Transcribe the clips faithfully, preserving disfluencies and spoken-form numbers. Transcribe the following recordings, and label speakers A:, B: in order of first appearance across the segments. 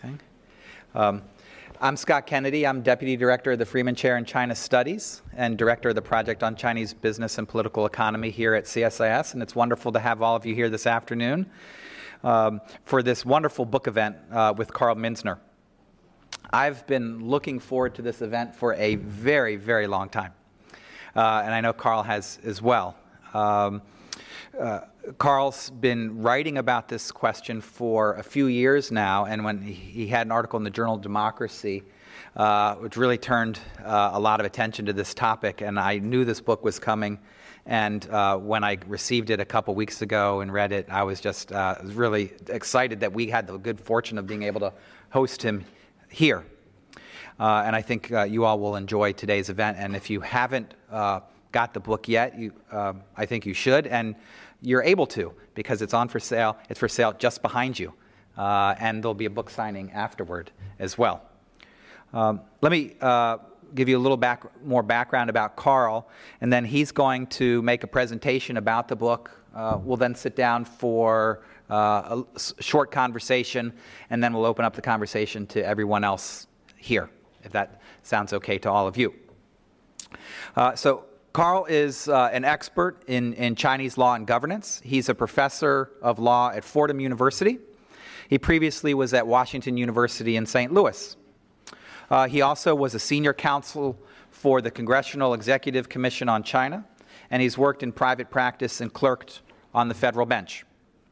A: Okay. Um, I'm Scott Kennedy. I'm Deputy Director of the Freeman Chair in China Studies and Director of the Project on Chinese Business and Political Economy here at C S I S, and it's wonderful to have all of you here this afternoon um, for this wonderful book event uh, with Carl Minzner. I've been looking forward to this event for a very, very long time, uh, and I know Carl has as well. Um, uh, Carl's been writing about this question for a few years now, and when he, he had an article in the Journal of Democracy, uh, which really turned uh, a lot of attention to this topic, and I knew this book was coming, and uh, when I received it a couple weeks ago and read it, I was just uh, really excited that we had the good fortune of being able to host him here. Uh, and I think uh, you all will enjoy today's event, and if you haven't uh, got the book yet, you, uh, I think you should, and you're able to, because it's on for sale. It's for sale just behind you, uh, and there'll be a book signing afterward as well. Um, let me uh, give you a little back, more background about Carl, and then he's going to make a presentation about the book. Uh, we'll then sit down for uh, a short conversation, and then we'll open up the conversation to everyone else here, if that sounds okay to all of you. Uh, so. Carl is uh, an expert in, in Chinese law and governance. He's a professor of law at Fordham University. He previously was at Washington University in Saint Louis. Uh, he also was a senior counsel for the Congressional Executive Commission on China, and he's worked in private practice and clerked on the federal bench.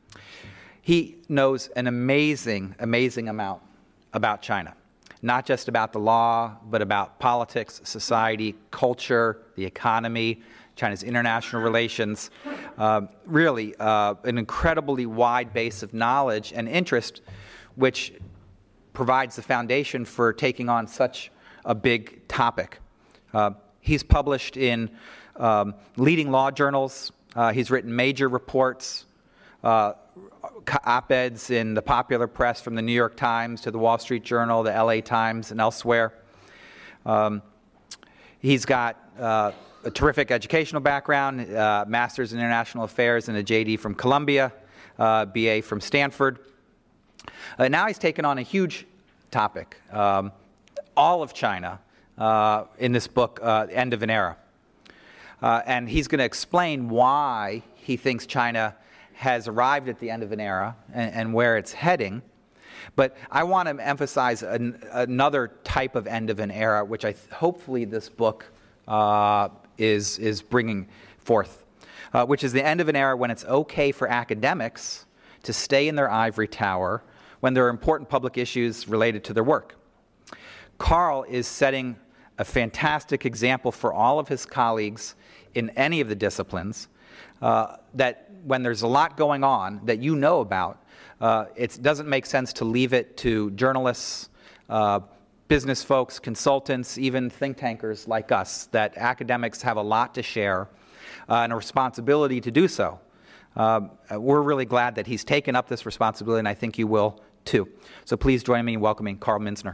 A: He knows an amazing, amazing amount about China. Not just about the law, but about politics, society, culture, the economy, China's international relations. Uh, really, uh, an incredibly wide base of knowledge and interest, which provides the foundation for taking on such a big topic. Uh, he's published in um, leading law journals. Uh, he's written major reports, uh, op-eds in the popular press from the New York Times to the Wall Street Journal, the L A Times, and elsewhere. Um, he's got uh, a terrific educational background, uh, Master's in International Affairs and a J D from Columbia, uh, B A from Stanford. Uh, now he's taken on a huge topic, um, all of China, uh, in this book, uh, End of an Era. Uh, and he's going to explain why he thinks China has arrived at the end of an era and, and where it's heading. But I want to emphasize an, another type of end of an era, which I th- hopefully this book uh, is, is bringing forth, uh, which is the end of an era when it's okay for academics to stay in their ivory tower when there are important public issues related to their work. Carl is setting a fantastic example for all of his colleagues in any of the disciplines, uh, that when there's a lot going on that you know about, uh, it doesn't make sense to leave it to journalists, uh, business folks, consultants, even think tankers like us, that academics have a lot to share uh, and a responsibility to do so. Uh, we're really glad that he's taken up this responsibility, and I think you will too. So please join me in welcoming Carl Minzner.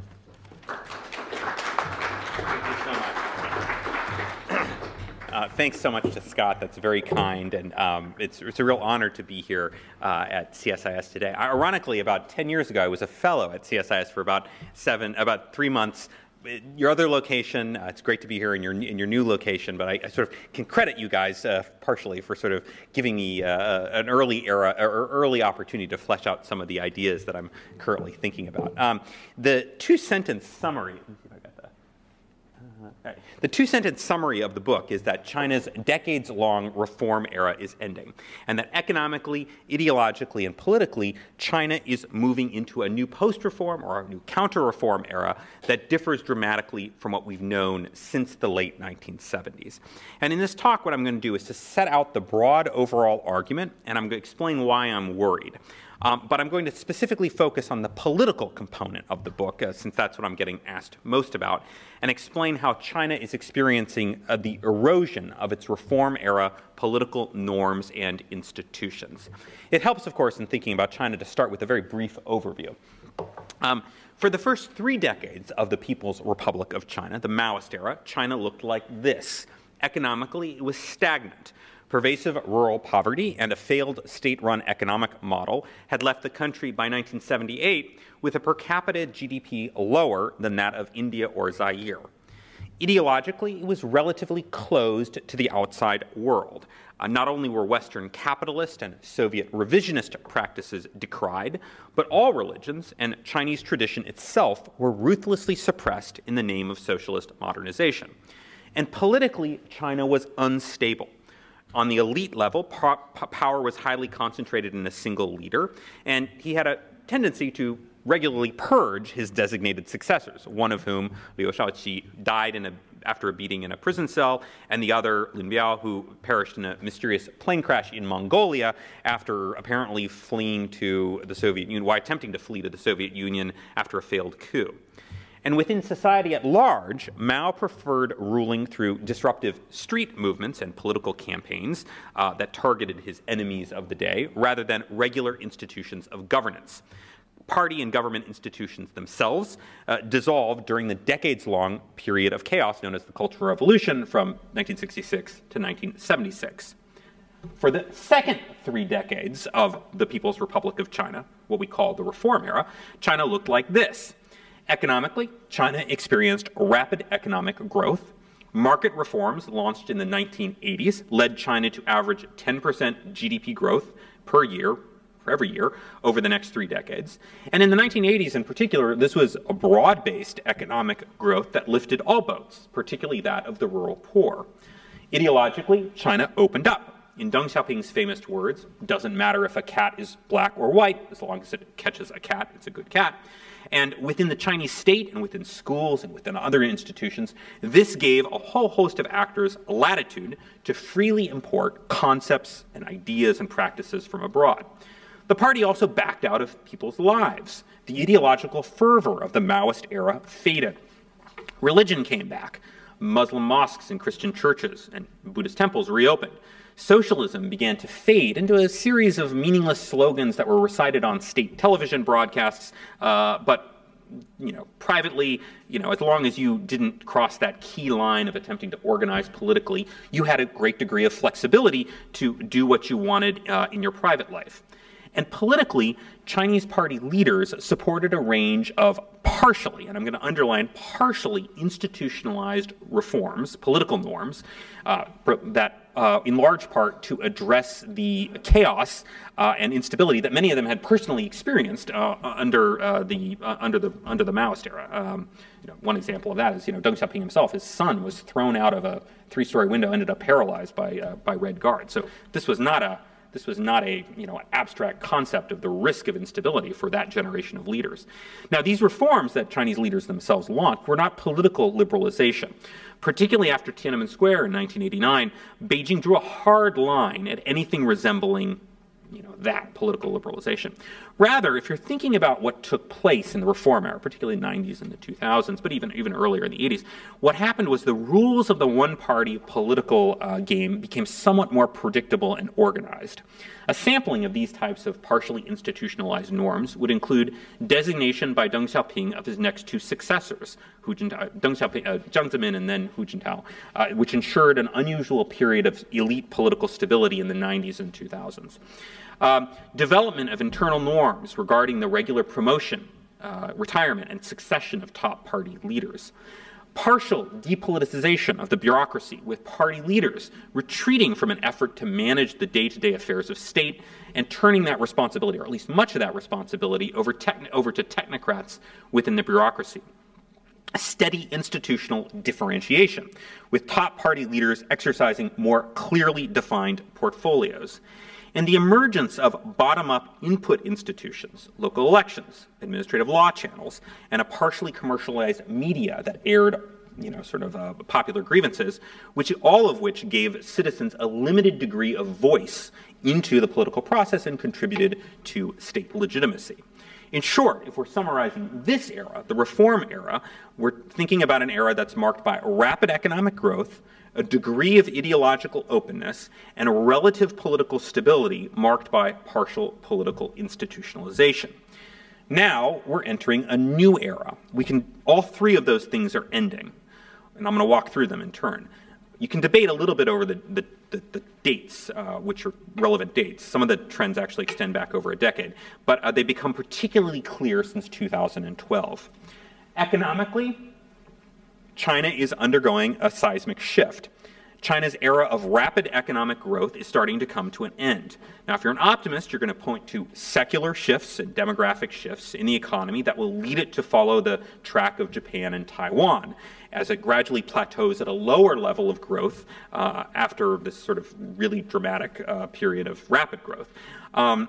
B: Uh, thanks so much to Scott. That's very kind, and um, it's, it's a real honor to be here uh, at C S I S today. Ironically, about ten years ago, I was a fellow at C S I S for about seven, about three months. Your other location, uh, it's great to be here in your in your new location, but I, I sort of can credit you guys uh, partially for sort of giving me uh, an early era or early opportunity to flesh out some of the ideas that I'm currently thinking about. Um, the two-sentence summary. Okay. The two-sentence summary of the book is that China's decades-long reform era is ending, and that economically, ideologically, and politically, China is moving into a new post-reform or a new counter-reform era that differs dramatically from what we've known since the late nineteen seventies. And in this talk, what I'm going to do is to set out the broad overall argument, and I'm going to explain why I'm worried. Um, but I'm going to specifically focus on the political component of the book, uh, since that's what I'm getting asked most about, and explain how China is experiencing uh, the erosion of its reform-era political norms and institutions. It helps, of course, in thinking about China to start with a very brief overview. Um, for the first three decades of the People's Republic of China, the Maoist era, China looked like this. Economically, it was stagnant, Pervasive rural poverty and a failed state-run economic model had left the country by nineteen seventy-eight with a per capita G D P lower than that of India or Zaire. Ideologically, it was relatively closed to the outside world. Uh, not only were Western capitalist and Soviet revisionist practices decried, but all religions and Chinese tradition itself were ruthlessly suppressed in the name of socialist modernization. And politically, China was unstable. On the elite level, po- power was highly concentrated in a single leader, and he had a tendency to regularly purge his designated successors, one of whom, Liu Shaoqi, died in a, after a beating in a prison cell, and the other, Lin Biao, who perished in a mysterious plane crash in Mongolia after apparently fleeing to the Soviet Union, while attempting to flee to the Soviet Union after a failed coup. And within society at large, Mao preferred ruling through disruptive street movements and political campaigns uh, that targeted his enemies of the day, rather than regular institutions of governance. Party and government institutions themselves uh, dissolved during the decades-long period of chaos known as the Cultural Revolution from nineteen sixty-six to nineteen seventy-six. For the second three decades of the People's Republic of China, what we call the Reform era, China looked like this. Economically, China experienced rapid economic growth. Market reforms launched in the nineteen eighties led China to average ten percent G D P growth per year, for every year, over the next three decades. And in the nineteen eighties in particular, this was a broad-based economic growth that lifted all boats, particularly that of the rural poor. Ideologically, China opened up. In Deng Xiaoping's famous words, doesn't matter if a cat is black or white, as long as it catches a cat, it's a good cat. And within the Chinese state and within schools and within other institutions, this gave a whole host of actors latitude to freely import concepts and ideas and practices from abroad. The party also backed out of people's lives. The ideological fervor of the Maoist era faded. Religion came back. Muslim mosques and Christian churches and Buddhist temples reopened. Socialism began to fade into a series of meaningless slogans that were recited on state television broadcasts, uh, but you know, privately, you know, as long as you didn't cross that key line of attempting to organize politically, you had a great degree of flexibility to do what you wanted uh, in your private life. And politically, Chinese party leaders supported a range of partially, and I'm going to underline partially, institutionalized reforms, political norms, uh, that uh, in large part to address the chaos uh, and instability that many of them had personally experienced uh, under uh, the uh, under the under the Maoist era. Um, you know, one example of that is, you know, Deng Xiaoping himself. His son was thrown out of a three-story window, ended up paralyzed by uh, by Red Guards. So this was not a This was not a, you know, abstract concept of the risk of instability for that generation of leaders. Now, these reforms that Chinese leaders themselves launched were not political liberalization. Particularly after Tiananmen Square in nineteen eighty-nine, Beijing drew a hard line at anything resembling, you know, that political liberalization. Rather, if you're thinking about what took place in the reform era, particularly in the nineties and the two thousands, but even, even earlier in the eighties, what happened was the rules of the one-party political uh, game became somewhat more predictable and organized. A sampling of these types of partially institutionalized norms would include designation by Deng Xiaoping of his next two successors, Hu Jintao, Deng Xiaoping, uh, Jiang Zemin and then Hu Jintao, uh, which ensured an unusual period of elite political stability in the nineties and two thousands. Um, development of internal norms regarding the regular promotion, uh, retirement, and succession of top party leaders. Partial depoliticization of the bureaucracy, with party leaders retreating from an effort to manage the day-to-day affairs of state and turning that responsibility, or at least much of that responsibility, over, techn- over to technocrats within the bureaucracy. A steady institutional differentiation, with top party leaders exercising more clearly defined portfolios. And the emergence of bottom-up input institutions, local elections, administrative law channels, and a partially commercialized media that aired, you know, sort of uh, popular grievances, which all of which gave citizens a limited degree of voice into the political process and contributed to state legitimacy. In short, if we're summarizing this era, the reform era, we're thinking about an era that's marked by rapid economic growth, a degree of ideological openness, and a relative political stability marked by partial political institutionalization. Now we're entering a new era. We can, all three of those things are ending, and I'm going to walk through them in turn. You can debate a little bit over the, the, the, the dates, uh, which are relevant dates. Some of the trends actually extend back over a decade, but uh, they become particularly clear since two thousand twelve. Economically, China is undergoing a seismic shift. China's era of rapid economic growth is starting to come to an end. Now, if you're an optimist, you're going to point to secular shifts and demographic shifts in the economy that will lead it to follow the track of Japan and Taiwan as it gradually plateaus at a lower level of growth uh, after this sort of really dramatic uh, period of rapid growth. Um,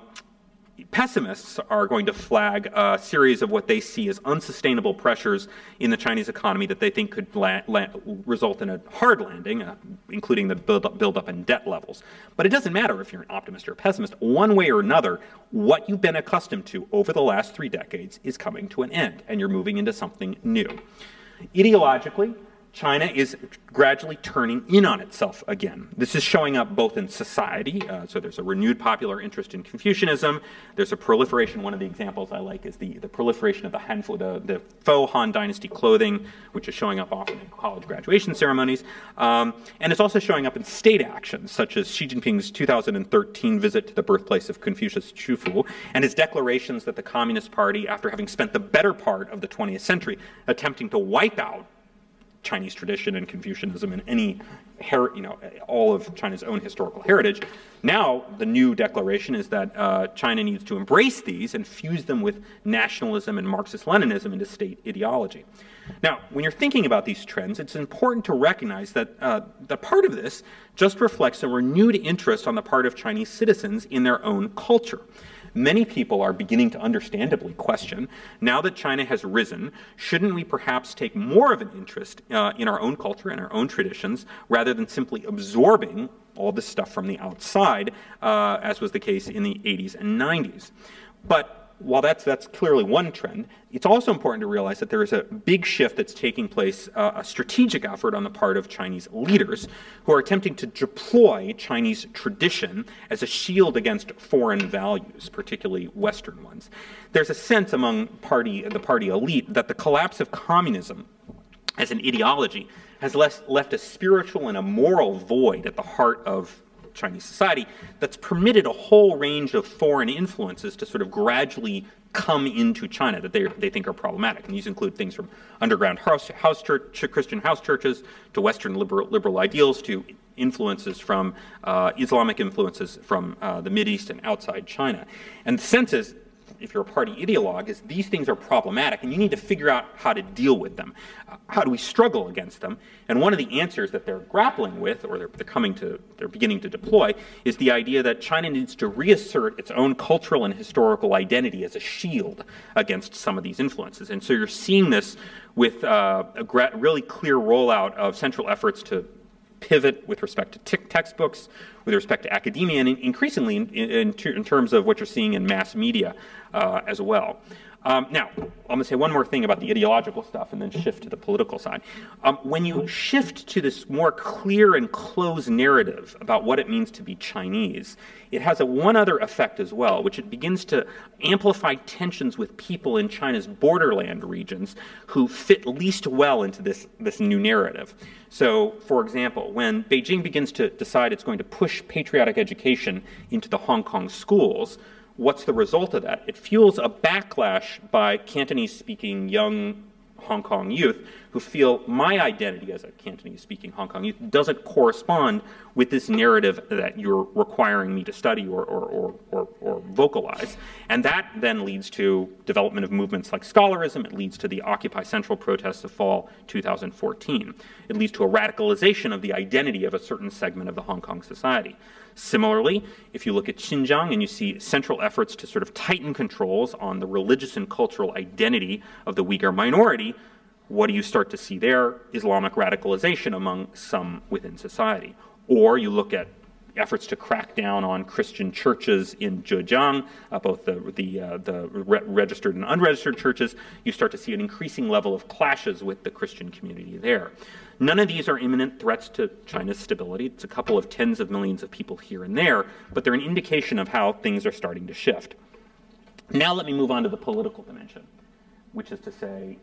B: Pessimists are going to flag a series of what they see as unsustainable pressures in the Chinese economy that they think could la la result in a hard landing, uh, including the build-up build up in debt levels. But it doesn't matter if you're an optimist or a pessimist. One way or another, what you've been accustomed to over the last three decades is coming to an end, and you're moving into something new. Ideologically, China is gradually turning in on itself again. This is showing up both in society, uh, so there's a renewed popular interest in Confucianism. There's a proliferation. One of the examples I like is the, the proliferation of the Hanfu, the, the faux Han Dynasty clothing, which is showing up often in college graduation ceremonies. Um, and it's also showing up in state actions, such as Xi Jinping's two thousand thirteen visit to the birthplace of Confucius, Qufu, and his declarations that the Communist Party, after having spent the better part of the twentieth century attempting to wipe out Chinese tradition and Confucianism and any, you know, all of China's own historical heritage. Now, the new declaration is that uh, China needs to embrace these and fuse them with nationalism and Marxist-Leninism into state ideology. Now, when you're thinking about these trends, it's important to recognize that uh, the part of this just reflects a renewed interest on the part of Chinese citizens in their own culture. Many people are beginning to understandably question, now that China has risen, shouldn't we perhaps take more of an interest uh, in our own culture and our own traditions rather than simply absorbing all this stuff from the outside, uh, as was the case in the eighties and nineties. But while that's, that's clearly one trend, it's also important to realize that there is a big shift that's taking place, uh, a strategic effort on the part of Chinese leaders who are attempting to deploy Chinese tradition as a shield against foreign values, particularly Western ones. There's a sense among party, the party elite that the collapse of communism as an ideology has less, left a spiritual and a moral void at the heart of Chinese society that's permitted a whole range of foreign influences to sort of gradually come into China that they, they think are problematic. And these include things from underground house, house church, Christian house churches to Western liberal, liberal ideals to influences from uh, Islamic influences from uh, the Mideast and outside China. And the sense is, if you're a party ideologue, is these things are problematic and you need to figure out how to deal with them. Uh, how do we struggle against them? And one of the answers that they're grappling with, or they're, they're coming to, they're beginning to deploy, is the idea that China needs to reassert its own cultural and historical identity as a shield against some of these influences. And so you're seeing this with uh, a gra- really clear rollout of central efforts to pivot with respect to t- textbooks, with respect to academia, and increasingly in, in, in terms of what you're seeing in mass media uh, as well. Um, now, I'm going to say one more thing about the ideological stuff and then shift to the political side. Um, when you shift to this more clear and closed narrative about what it means to be Chinese, it has a one other effect as well, which it begins to amplify tensions with people in China's borderland regions who fit least well into this, this new narrative. So, for example, when Beijing begins to decide it's going to push patriotic education into the Hong Kong schools, what's the result of that? It fuels a backlash by Cantonese-speaking young Hong Kong youth who feel my identity as a Cantonese-speaking Hong Kong youth doesn't correspond with this narrative that you're requiring me to study or, or, or, or, or vocalize. And that then leads to development of movements like scholarism. It leads to the Occupy Central protests of fall two thousand fourteen. It leads to a radicalization of the identity of a certain segment of the Hong Kong society. Similarly, if you look at Xinjiang and you see central efforts to sort of tighten controls on the religious and cultural identity of the Uyghur minority, what do you start to see there? Islamic radicalization among some within society. Or you look at efforts to crack down on Christian churches in Zhejiang, uh, both the, the, uh, the re- registered and unregistered churches, you start to see an increasing level of clashes with the Christian community there. None of these are imminent threats to China's stability. It's a couple of tens of millions of people here and there, but they're an indication of how things are starting to shift. Now let me move on to the political dimension, which is to say,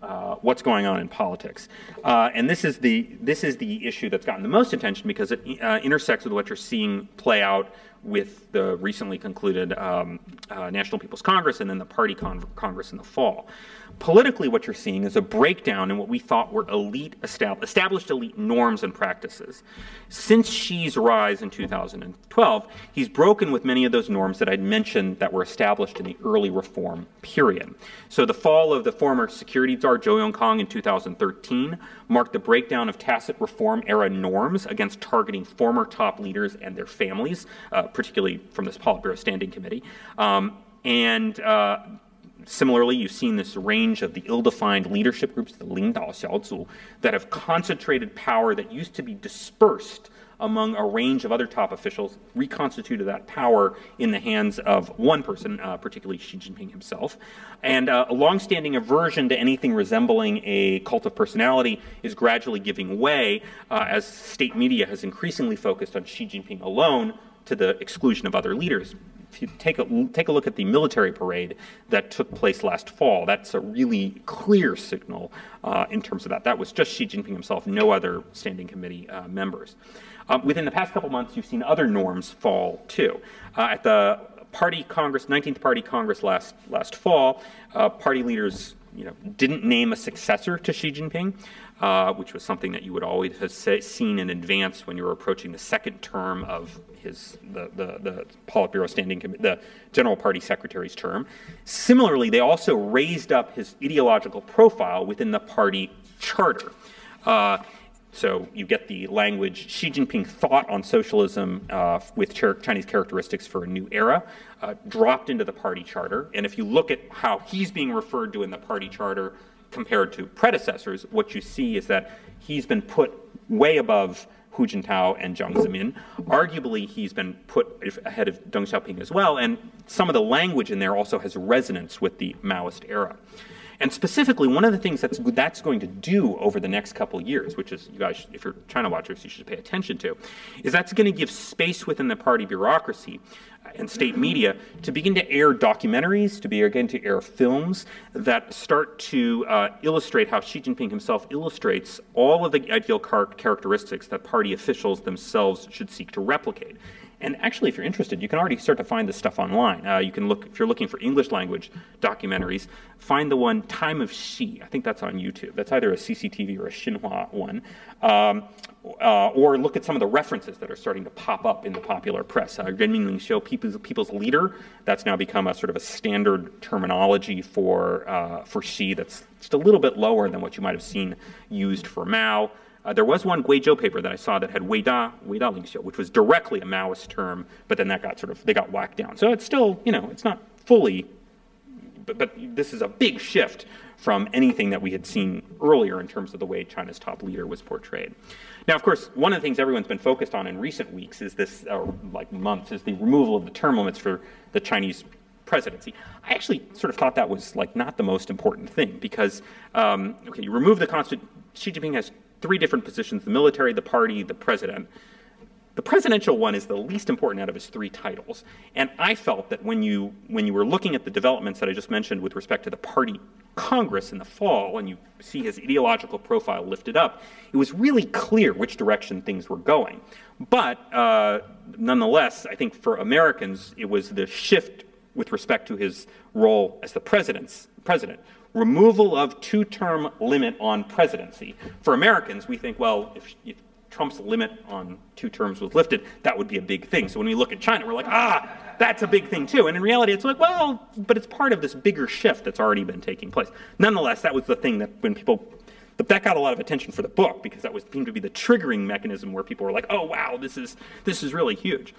B: uh, what's going on in politics. Uh, and this is the this is the issue that's gotten the most attention because it uh, intersects with what you're seeing play out with the recently concluded um, uh, National People's Congress and then the Party Con- Congress in the fall. Politically, what you're seeing is a breakdown in what we thought were elite estab- established elite norms and practices. Since Xi's rise in two thousand twelve, he's broken with many of those norms that I'd mentioned that were established in the early reform period. So the fall of the former security czar Zhou Yongkang in two thousand thirteen marked the breakdown of tacit reform era norms against targeting former top leaders and their families, uh, particularly from this Politburo Standing Committee. Um, and uh, Similarly, you've seen this range of the ill-defined leadership groups, the Lingdao Xiaozu, that have concentrated power that used to be dispersed among a range of other top officials, reconstituted that power in the hands of one person, uh, particularly Xi Jinping himself. And uh, a longstanding aversion to anything resembling a cult of personality is gradually giving way uh, as state media has increasingly focused on Xi Jinping alone to the exclusion of other leaders. If you take a, take a look at the military parade that took place last fall, that's a really clear signal uh, in terms of that. That was just Xi Jinping himself, no other standing committee uh, members. Um, within the past couple months, you've seen other norms fall too. Uh, at the Party Congress, nineteenth Party Congress last last fall, uh, party leaders you know, didn't name a successor to Xi Jinping, uh, which was something that you would always have say, seen in advance when you were approaching the second term of his the the, the Politburo Standing Committee, the General Party Secretary's term. Similarly, they also raised up his ideological profile within the party charter. Uh, So you get the language, Xi Jinping thought on socialism uh, with Chinese characteristics for a new era, uh, dropped into the party charter. And if you look at how he's being referred to in the party charter compared to predecessors, what you see is that he's been put way above Hu Jintao and Jiang Zemin. Arguably, he's been put ahead of Deng Xiaoping as well. And some of the language in there also has resonance with the Maoist era. And specifically, one of the things that's that's going to do over the next couple of years, which is, you guys, if you're China watchers, you should pay attention to, is that's going to give space within the party bureaucracy and state media to begin to air documentaries, to begin to air films that start to uh, illustrate how Xi Jinping himself illustrates all of the ideal car- characteristics that party officials themselves should seek to replicate. And actually, if you're interested, you can already start to find this stuff online. Uh, you can look, if you're looking for English language documentaries, find the one Time of Xi. I think that's on YouTube. That's either a C C T V or a Xinhua one. Um, uh, or look at some of the references that are starting to pop up in the popular press. Uh, Renmin Lingxiu, people's, people's leader, that's now become a sort of a standard terminology for, uh, for Xi that's just a little bit lower than what you might have seen used for Mao. Uh, there was one Guizhou paper that I saw that had Weida, Weida Lingxiu, which was directly a Maoist term, but then that got sort of, they got whacked down. So it's still, you know, it's not fully, but, but this is a big shift from anything that we had seen earlier in terms of the way China's top leader was portrayed. Now, of course, one of the things everyone's been focused on in recent weeks is this, or like months, is the removal of the term limits for the Chinese presidency. I actually sort of thought that was like not the most important thing because, um, okay, you remove the Constitution, Xi Jinping has three different positions, the military, the party, the president. The presidential one is the least important out of his three titles. And I felt that when you when you were looking at the developments that I just mentioned with respect to the party Congress in the fall, and you see his ideological profile lifted up, it was really clear which direction things were going. But uh, nonetheless, I think for Americans, it was the shift with respect to his role as the president's president. Removal of two-term limit on presidency. For Americans, we think, well, if, if Trump's limit on two terms was lifted, that would be a big thing. So when we look at China, we're like, ah, that's a big thing too. And in reality, it's like, well, but it's part of this bigger shift that's already been taking place. Nonetheless, that was the thing that when people, but that got a lot of attention for the book because that was seemed to be the triggering mechanism where people were like, oh, wow, this is this is really huge.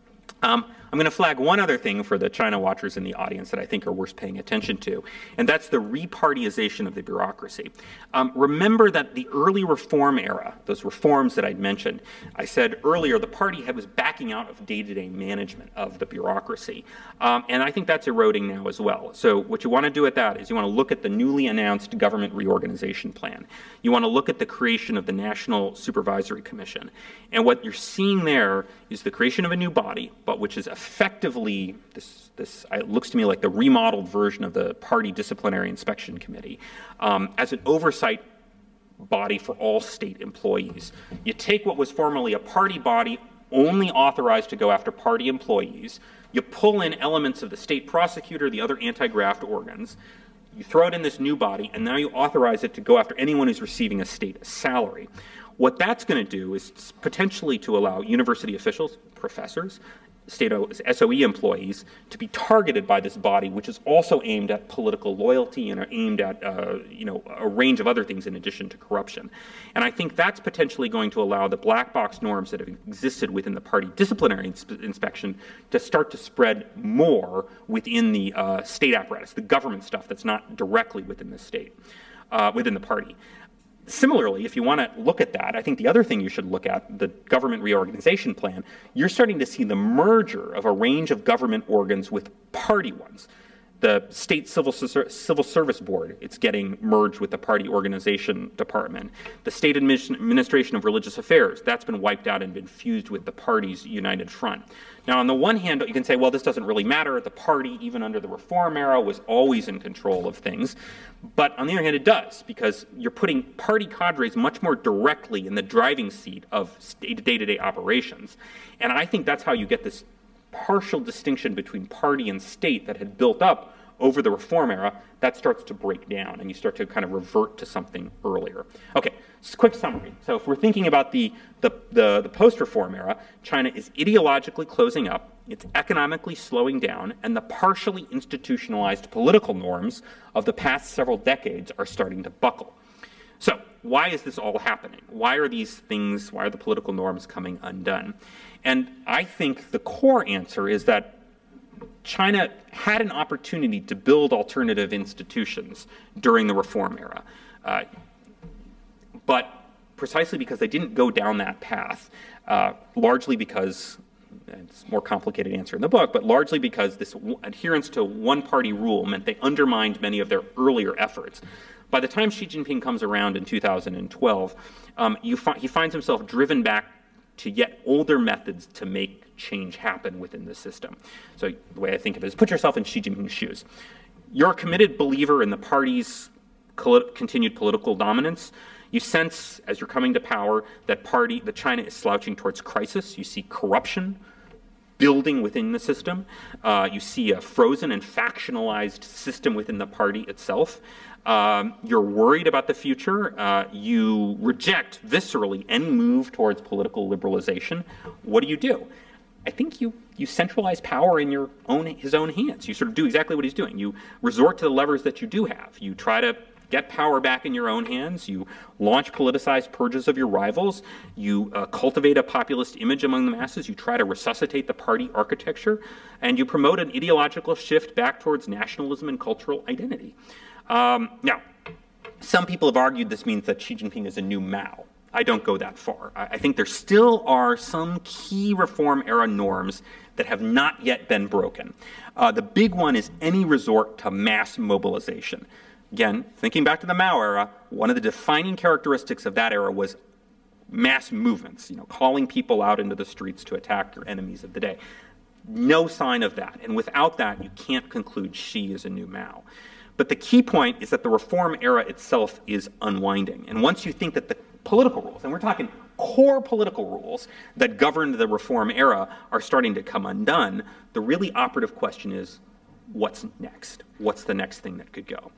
B: Um, I'm going to flag one other thing for the China watchers in the audience that I think are worth paying attention to, and that's the repartization of the bureaucracy. Um, remember that the early reform era, those reforms that I'd mentioned, I said earlier the party had, was backing out of day-to-day management of the bureaucracy, um, and I think that's eroding now as well. So what you want to do at that is you want to look at the newly announced government reorganization plan. You want to look at the creation of the National Supervisory Commission, and what you're seeing there is the creation of a new body, but which is effectively, this, this it looks to me like the remodeled version of the Party Disciplinary Inspection Committee, um, as an oversight body for all state employees. You take what was formerly a party body only authorized to go after party employees, you pull in elements of the state prosecutor, the other anti-graft organs, you throw it in this new body, and now you authorize it to go after anyone who's receiving a state salary. What that's going to do is potentially to allow university officials, professors, state S O E employees to be targeted by this body, which is also aimed at political loyalty and are aimed at uh, you know, a range of other things in addition to corruption. And I think that's potentially going to allow the black box norms that have existed within the party disciplinary ins inspection to start to spread more within the uh, state apparatus, the government stuff that's not directly within the state, uh, within the party. Similarly, if you want to look at that, I think the other thing you should look at, the government reorganization plan, you're starting to see the merger of a range of government organs with party ones. The State Civil, Civil Service Board, it's getting merged with the Party Organization Department. The State Administration of Religious Affairs, that's been wiped out and been fused with the party's United Front. Now, on the one hand, you can say, well, this doesn't really matter. The party, even under the reform era, was always in control of things. But on the other hand, it does, because you're putting party cadres much more directly in the driving seat of day-to-day operations. And I think that's how you get this partial distinction between party and state that had built up over the reform era, that starts to break down and you start to kind of revert to something earlier. Okay, so quick summary. So if we're thinking about the, the, the, the post-reform era, China is ideologically closing up, it's economically slowing down, and the partially institutionalized political norms of the past several decades are starting to buckle. So why is this all happening? Why are these things, why are the political norms coming undone? And I think the core answer is that China had an opportunity to build alternative institutions during the reform era. Uh, but precisely because they didn't go down that path, uh, largely because, it's a more complicated answer in the book, but largely because this adherence to one-party rule meant they undermined many of their earlier efforts. By the time Xi Jinping comes around in two thousand twelve, um, you fi he finds himself driven back to yet older methods to make change happen within the system. So the way I think of it is put yourself in Xi Jinping's shoes. You're a committed believer in the party's continued political dominance. You sense, as you're coming to power, that party, that China is slouching towards crisis. You see corruption building within the system. Uh, you see a frozen and factionalized system within the party itself. Um, you're worried about the future. Uh, you reject viscerally any move towards political liberalization. What do you do? I think you, you centralize power in your own, his own hands. You sort of do exactly what he's doing. You resort to the levers that you do have. You try to get power back in your own hands. You launch politicized purges of your rivals. You uh, cultivate a populist image among the masses. You try to resuscitate the party architecture. And you promote an ideological shift back towards nationalism and cultural identity. Um, now, some people have argued this means that Xi Jinping is a new Mao. I don't go that far. I, I think there still are some key reform era norms that have not yet been broken. Uh, the big one is any resort to mass mobilization. Again, thinking back to the Mao era, one of the defining characteristics of that era was mass movements, you know, calling people out into the streets to attack your enemies of the day. No sign of that. And without that, you can't conclude Xi is a new Mao. But the key point is that the reform era itself is unwinding. And once you think that the political rules, and we're talking core political rules that governed the reform era are starting to come undone, the really operative question is, what's next? What's the next thing that could go?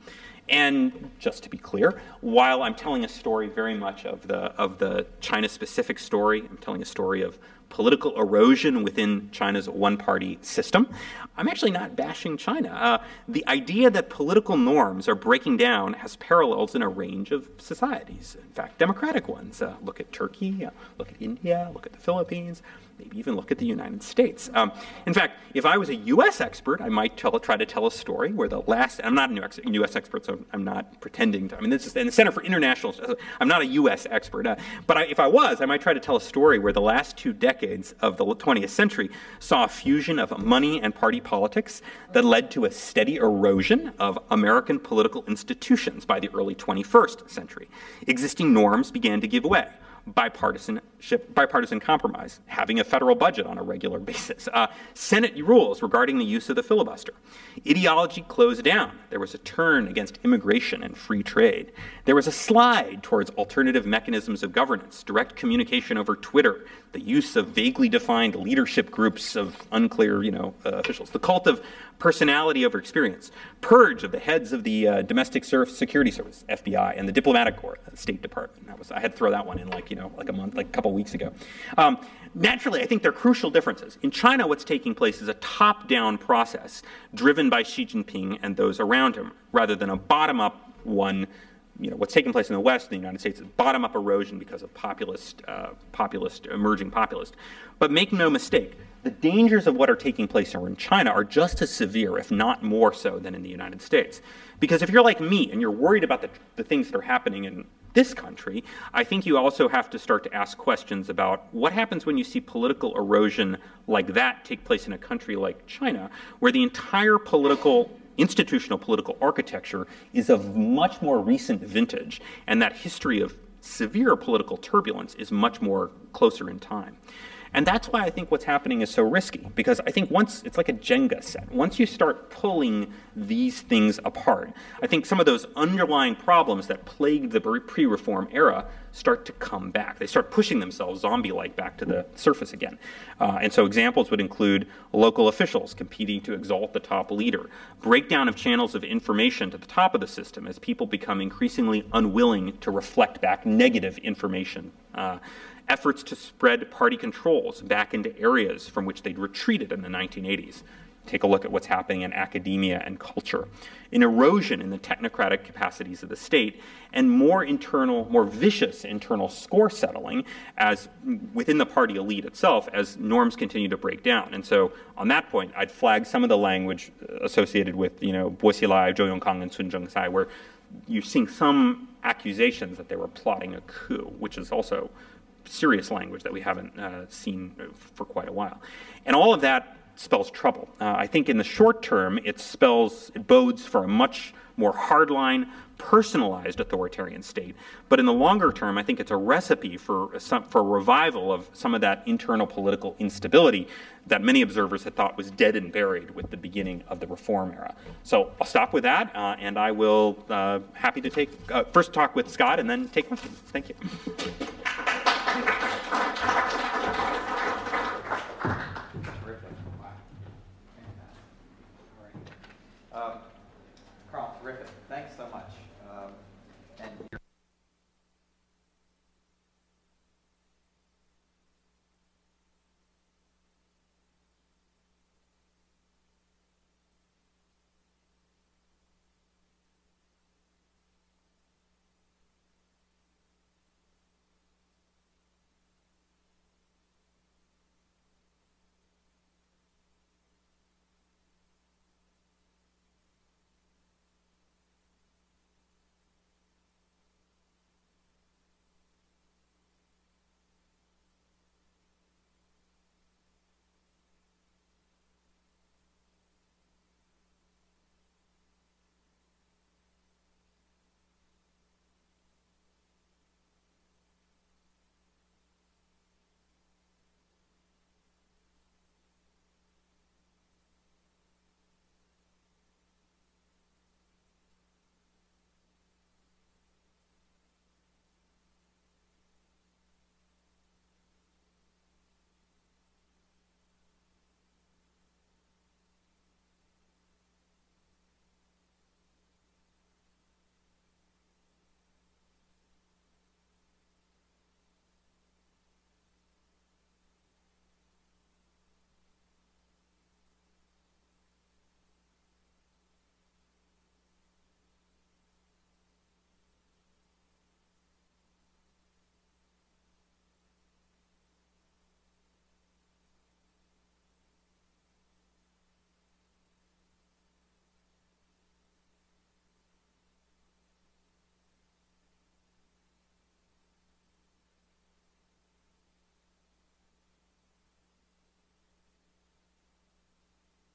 B: And just to be clear, while I'm telling a story very much of the, of the China-specific story, I'm telling a story of political erosion within China's one-party system, I'm actually not bashing China. Uh, the idea that political norms are breaking down has parallels in a range of societies, in fact, democratic ones. Uh, look at Turkey, uh, look at India, look at the Philippines, maybe even look at the United States. Um, in fact, if I was a U S expert, I might tell, try to tell a story where the last, I'm not a U S expert, so I'm not pretending to, I mean, this is in the Center for International, I'm not a U S expert, uh, but I, if I was, I might try to tell a story where the last two decades of the twentieth century saw a fusion of money and party politics that led to a steady erosion of American political institutions by the early twenty-first century. Existing norms began to give way. Bipartisan bipartisan compromise, having a federal budget on a regular basis, uh, Senate rules regarding the use of the filibuster. Ideology closed down. There was a turn against immigration and free trade. There was a slide towards alternative mechanisms of governance, direct communication over Twitter, the use of vaguely defined leadership groups of unclear, you know, uh, officials, the cult of personality over experience, purge of the heads of the uh, Domestic Security Service, F B I, and the Diplomatic Corps, the State Department. That was, I had to throw that one in like, you know, like a month, like a couple weeks ago. Um, naturally, I think there are crucial differences. In China, what's taking place is a top-down process driven by Xi Jinping and those around him, rather than a bottom-up one. You know, what's taking place in the West, in the United States, is bottom-up erosion because of populist, uh, populist, emerging populist. But make no mistake, the dangers of what are taking place in China are just as severe, if not more so, than in the United States. Because if you're like me and you're worried about the, the things that are happening in this country, I think you also have to start to ask questions about what happens when you see political erosion like that take place in a country like China, where the entire political institutional political architecture is of much more recent vintage, and that history of severe political turbulence is much more closer in time. And that's why I think what's happening is so risky, because I think once, it's like a Jenga set. Once you start pulling these things apart, I think some of those underlying problems that plagued the pre-reform era start to come back. They start pushing themselves zombie-like back to the surface again. Uh, and so examples would include local officials competing to exalt the top leader, breakdown of channels of information to the top of the system as people become increasingly unwilling to reflect back negative information, uh, efforts to spread party controls back into areas from which they'd retreated in the nineteen eighties. Take a look at what's happening in academia and culture. An erosion in the technocratic capacities of the state, and more internal, more vicious internal score settling as within the party elite itself as norms continue to break down. And so on that point, I'd flag some of the language associated with, you know, Bo Xilai, Zhou Yongkang, and Sun Zhengsai, where you're seeing some accusations that they were plotting a coup, which is also serious language that we haven't uh, seen for quite a while. And all of that spells trouble. Uh, I think in the short term, it spells, it bodes for a much more hardline, personalized authoritarian state. But in the longer term, I think it's a recipe for some, for a revival of some of that internal political instability that many observers had thought was dead and buried with the beginning of the reform era. So I'll stop with that, uh, and I will uh, happy to take, uh, first talk with Scott and then take questions. Thank you.
A: Um, Carl, terrific. Thanks so much. Um, and you're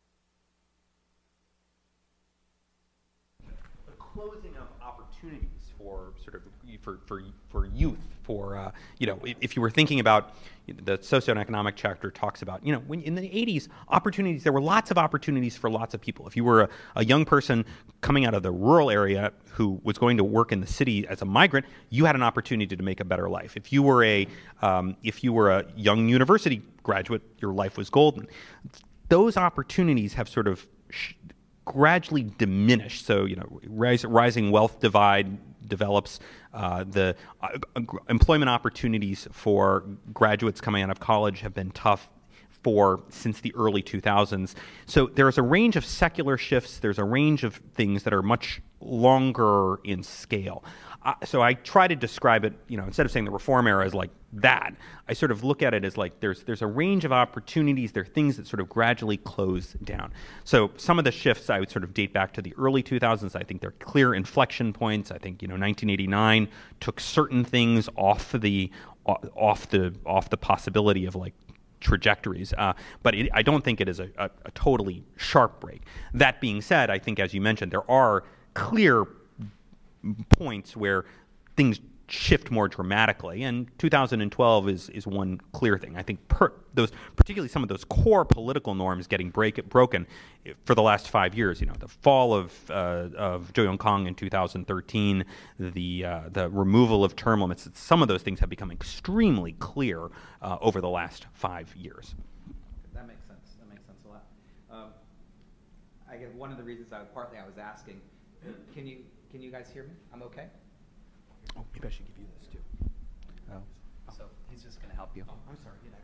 B: closing of opportunities for sort of for for for youth. For uh, you know, if you were thinking about the socioeconomic chapter talks about, you know, when in the eighties, opportunities, there were lots of opportunities for lots of people. If you were a, a young person coming out of the rural area who was going to work in the city as a migrant, you had an opportunity to make a better life. If you were a um, if you were a young university graduate, your life was golden. Those opportunities have sort of sh- gradually diminished. So, you know, rise, rising wealth divide develops. Uh, the uh, employment opportunities for graduates coming out of college have been tough for since the early two thousands. So there's a range of secular shifts. There's a range of things that are much longer in scale. Uh, so I try to describe it, you know, instead of saying the reform era is like that, I sort of look at it as like there's there's a range of opportunities. There are things that sort of gradually close down. So some of the shifts I would sort of date back to the early two thousands. I think they're clear inflection points. I think, you know, nineteen eighty-nine took certain things off the off the off the possibility of like trajectories, uh, but it, I don't think it is a, a, a totally sharp break. That being said, I think, as you mentioned, there are clear points where things shift more dramatically, and two thousand twelve is is one clear thing. I think per, those, particularly some of those core political norms, getting break, broken for the last five years. You know, the fall of uh, of Zhou Yongkang in two thousand thirteen, the uh, the removal of term limits. Some of those things have become extremely clear uh, over the last five years.
A: That makes sense. That makes sense a lot. Um, I guess one of the reasons I partly I was asking, can you can you guys hear me? I'm okay.
B: Oh, maybe I should give you this too.
A: Oh, so he's just going to help you.
B: Oh, I'm sorry. Yeah.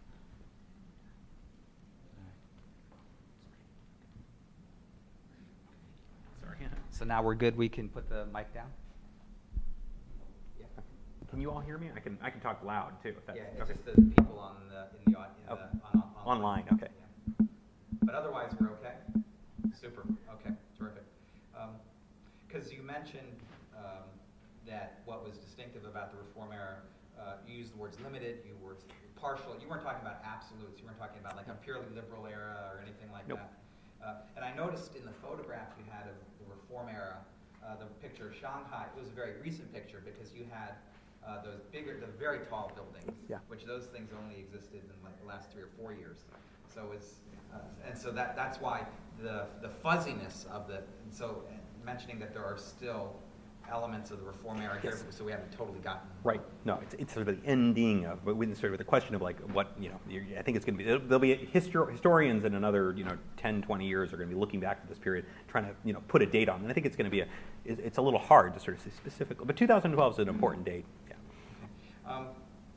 B: Sorry. Yeah.
A: So now we're good. We can put the mic down.
B: Yeah. Can you all hear me? I can. I can talk loud too. If that's,
A: Yeah, it's
B: okay.
A: just the people on the in the, au- in
B: Okay.
A: the on, on,
B: Online. Okay.
A: Yeah. But otherwise, we're okay. Super. Okay. Terrific. Because um, you mentioned um, that what was distinctive about the reform era, uh, you used the words limited, you were partial. You weren't talking about absolutes. You weren't talking about like a purely liberal era or anything like
B: Nope.
A: that. Uh, and I noticed in the photograph you had of the reform era, uh, the picture of Shanghai. It was a very recent picture because you had uh, those bigger, the very tall buildings,
B: Yeah.
A: which those things only existed in like the last three or four years. So it's uh, and so that that's why the the fuzziness of the and so uh, mentioning that there are still elements of the reform era here,
B: Yes.
A: so we haven't totally gotten
B: Right. No, it's, it's sort of the ending of, but with sort of the question of like what, you know, you're, I think it's going to be, there'll be histor- historians in another, you know, ten, twenty years are going to be looking back at this period, trying to, you know, put a date on it. And I think it's going to be a, it, it's a little hard to sort of say specifically, but two thousand twelve is an important date. Yeah.
A: Um,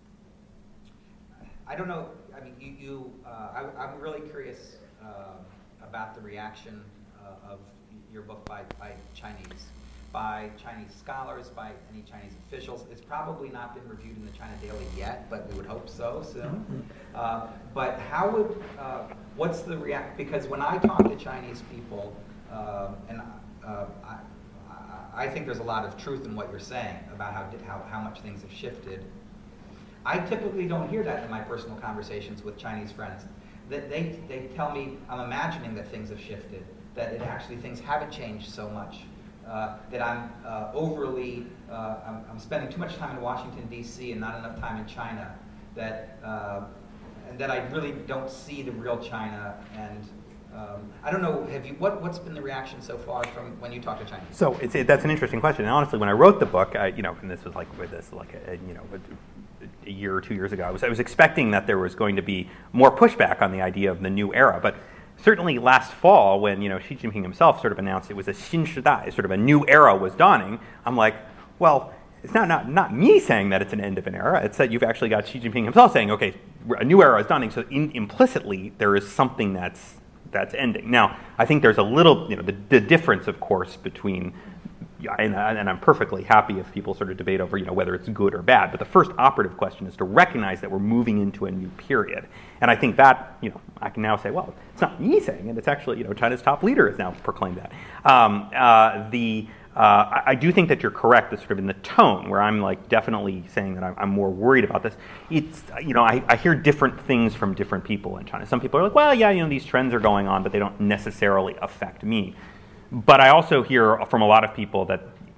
A: I don't know. I mean, you. you uh, I, I'm really curious uh, about the reaction uh, of your book by, by Chinese, by Chinese scholars, by any Chinese officials. It's probably not been reviewed in the China Daily yet, but we would hope so soon. Uh, but how would? Uh, what's the react? Because when I talk to Chinese people, uh, and uh, I, I think there's a lot of truth in what you're saying about how how how much things have shifted. I typically don't hear that in my personal conversations with Chinese friends. That they, they tell me I'm imagining that things have shifted, that it actually things haven't changed so much, uh, that I'm uh, overly, uh, I'm, I'm spending too much time in Washington, D C and not enough time in China, that, uh, and that I really don't see the real China. And um, I don't know, have you, what, what's been the reaction so far from when you talk to Chinese?
B: So it's, it, that's an interesting question. And honestly, when I wrote the book, I, you know, and this was like with this, like a, you know, a year or two years ago, I was, I was expecting that there was going to be more pushback on the idea of the new era. But certainly last fall, when, you know, Xi Jinping himself sort of announced it was a Xin Shidai, sort of a new era was dawning, I'm like, well, it's not, not, not me saying that it's an end of an era. It's that you've actually got Xi Jinping himself saying, okay, a new era is dawning. So in, implicitly, there is something that's that's ending. Now, I think there's a little, you know, the, the difference, of course, between, and, and I'm perfectly happy if people sort of debate over, you know, whether it's good or bad, but the first operative question is to recognize that we're moving into a new period. And I think that, you know, I can now say, well, it's not me saying it, it's actually, you know, China's top leader has now proclaimed that. Um, uh, the Uh, I, I do think that you're correct, that sort of in the tone, where I'm like definitely saying that I'm, I'm more worried about this. It's, you know, I, I hear different things from different people in China. Some people are like, well, yeah, you know, these trends are going on, but they don't necessarily affect me. But I also hear from a lot of people that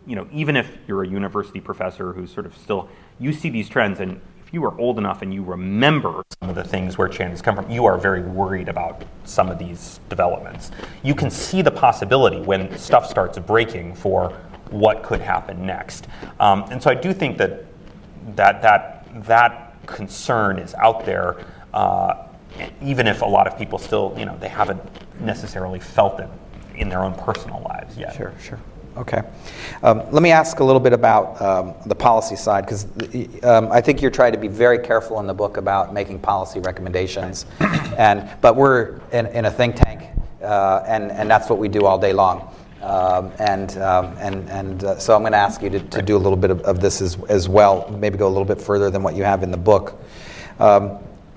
B: you know, even if you're a university professor who's sort of still, you see these trends, and if you are old enough and you remember some of the things where China's come from, you are very worried about some of these developments. You can see the possibility when stuff starts breaking for what could happen next. Um, and so I do think that that that that concern is out there, uh, even if a lot of people still, you know, they haven't necessarily felt it in their own personal lives yet.
A: Sure, sure. Okay. Um, let me ask a little bit about um, the policy side, because um, I think you're trying to be very careful in the book about making policy recommendations. and But we're in, in a think tank, uh, and, and that's what we do all day long. Um, and um, and and uh, so I'm going to ask you to, to do a little bit of, of this as, as well, maybe go a little bit further than what you have in the book. Um,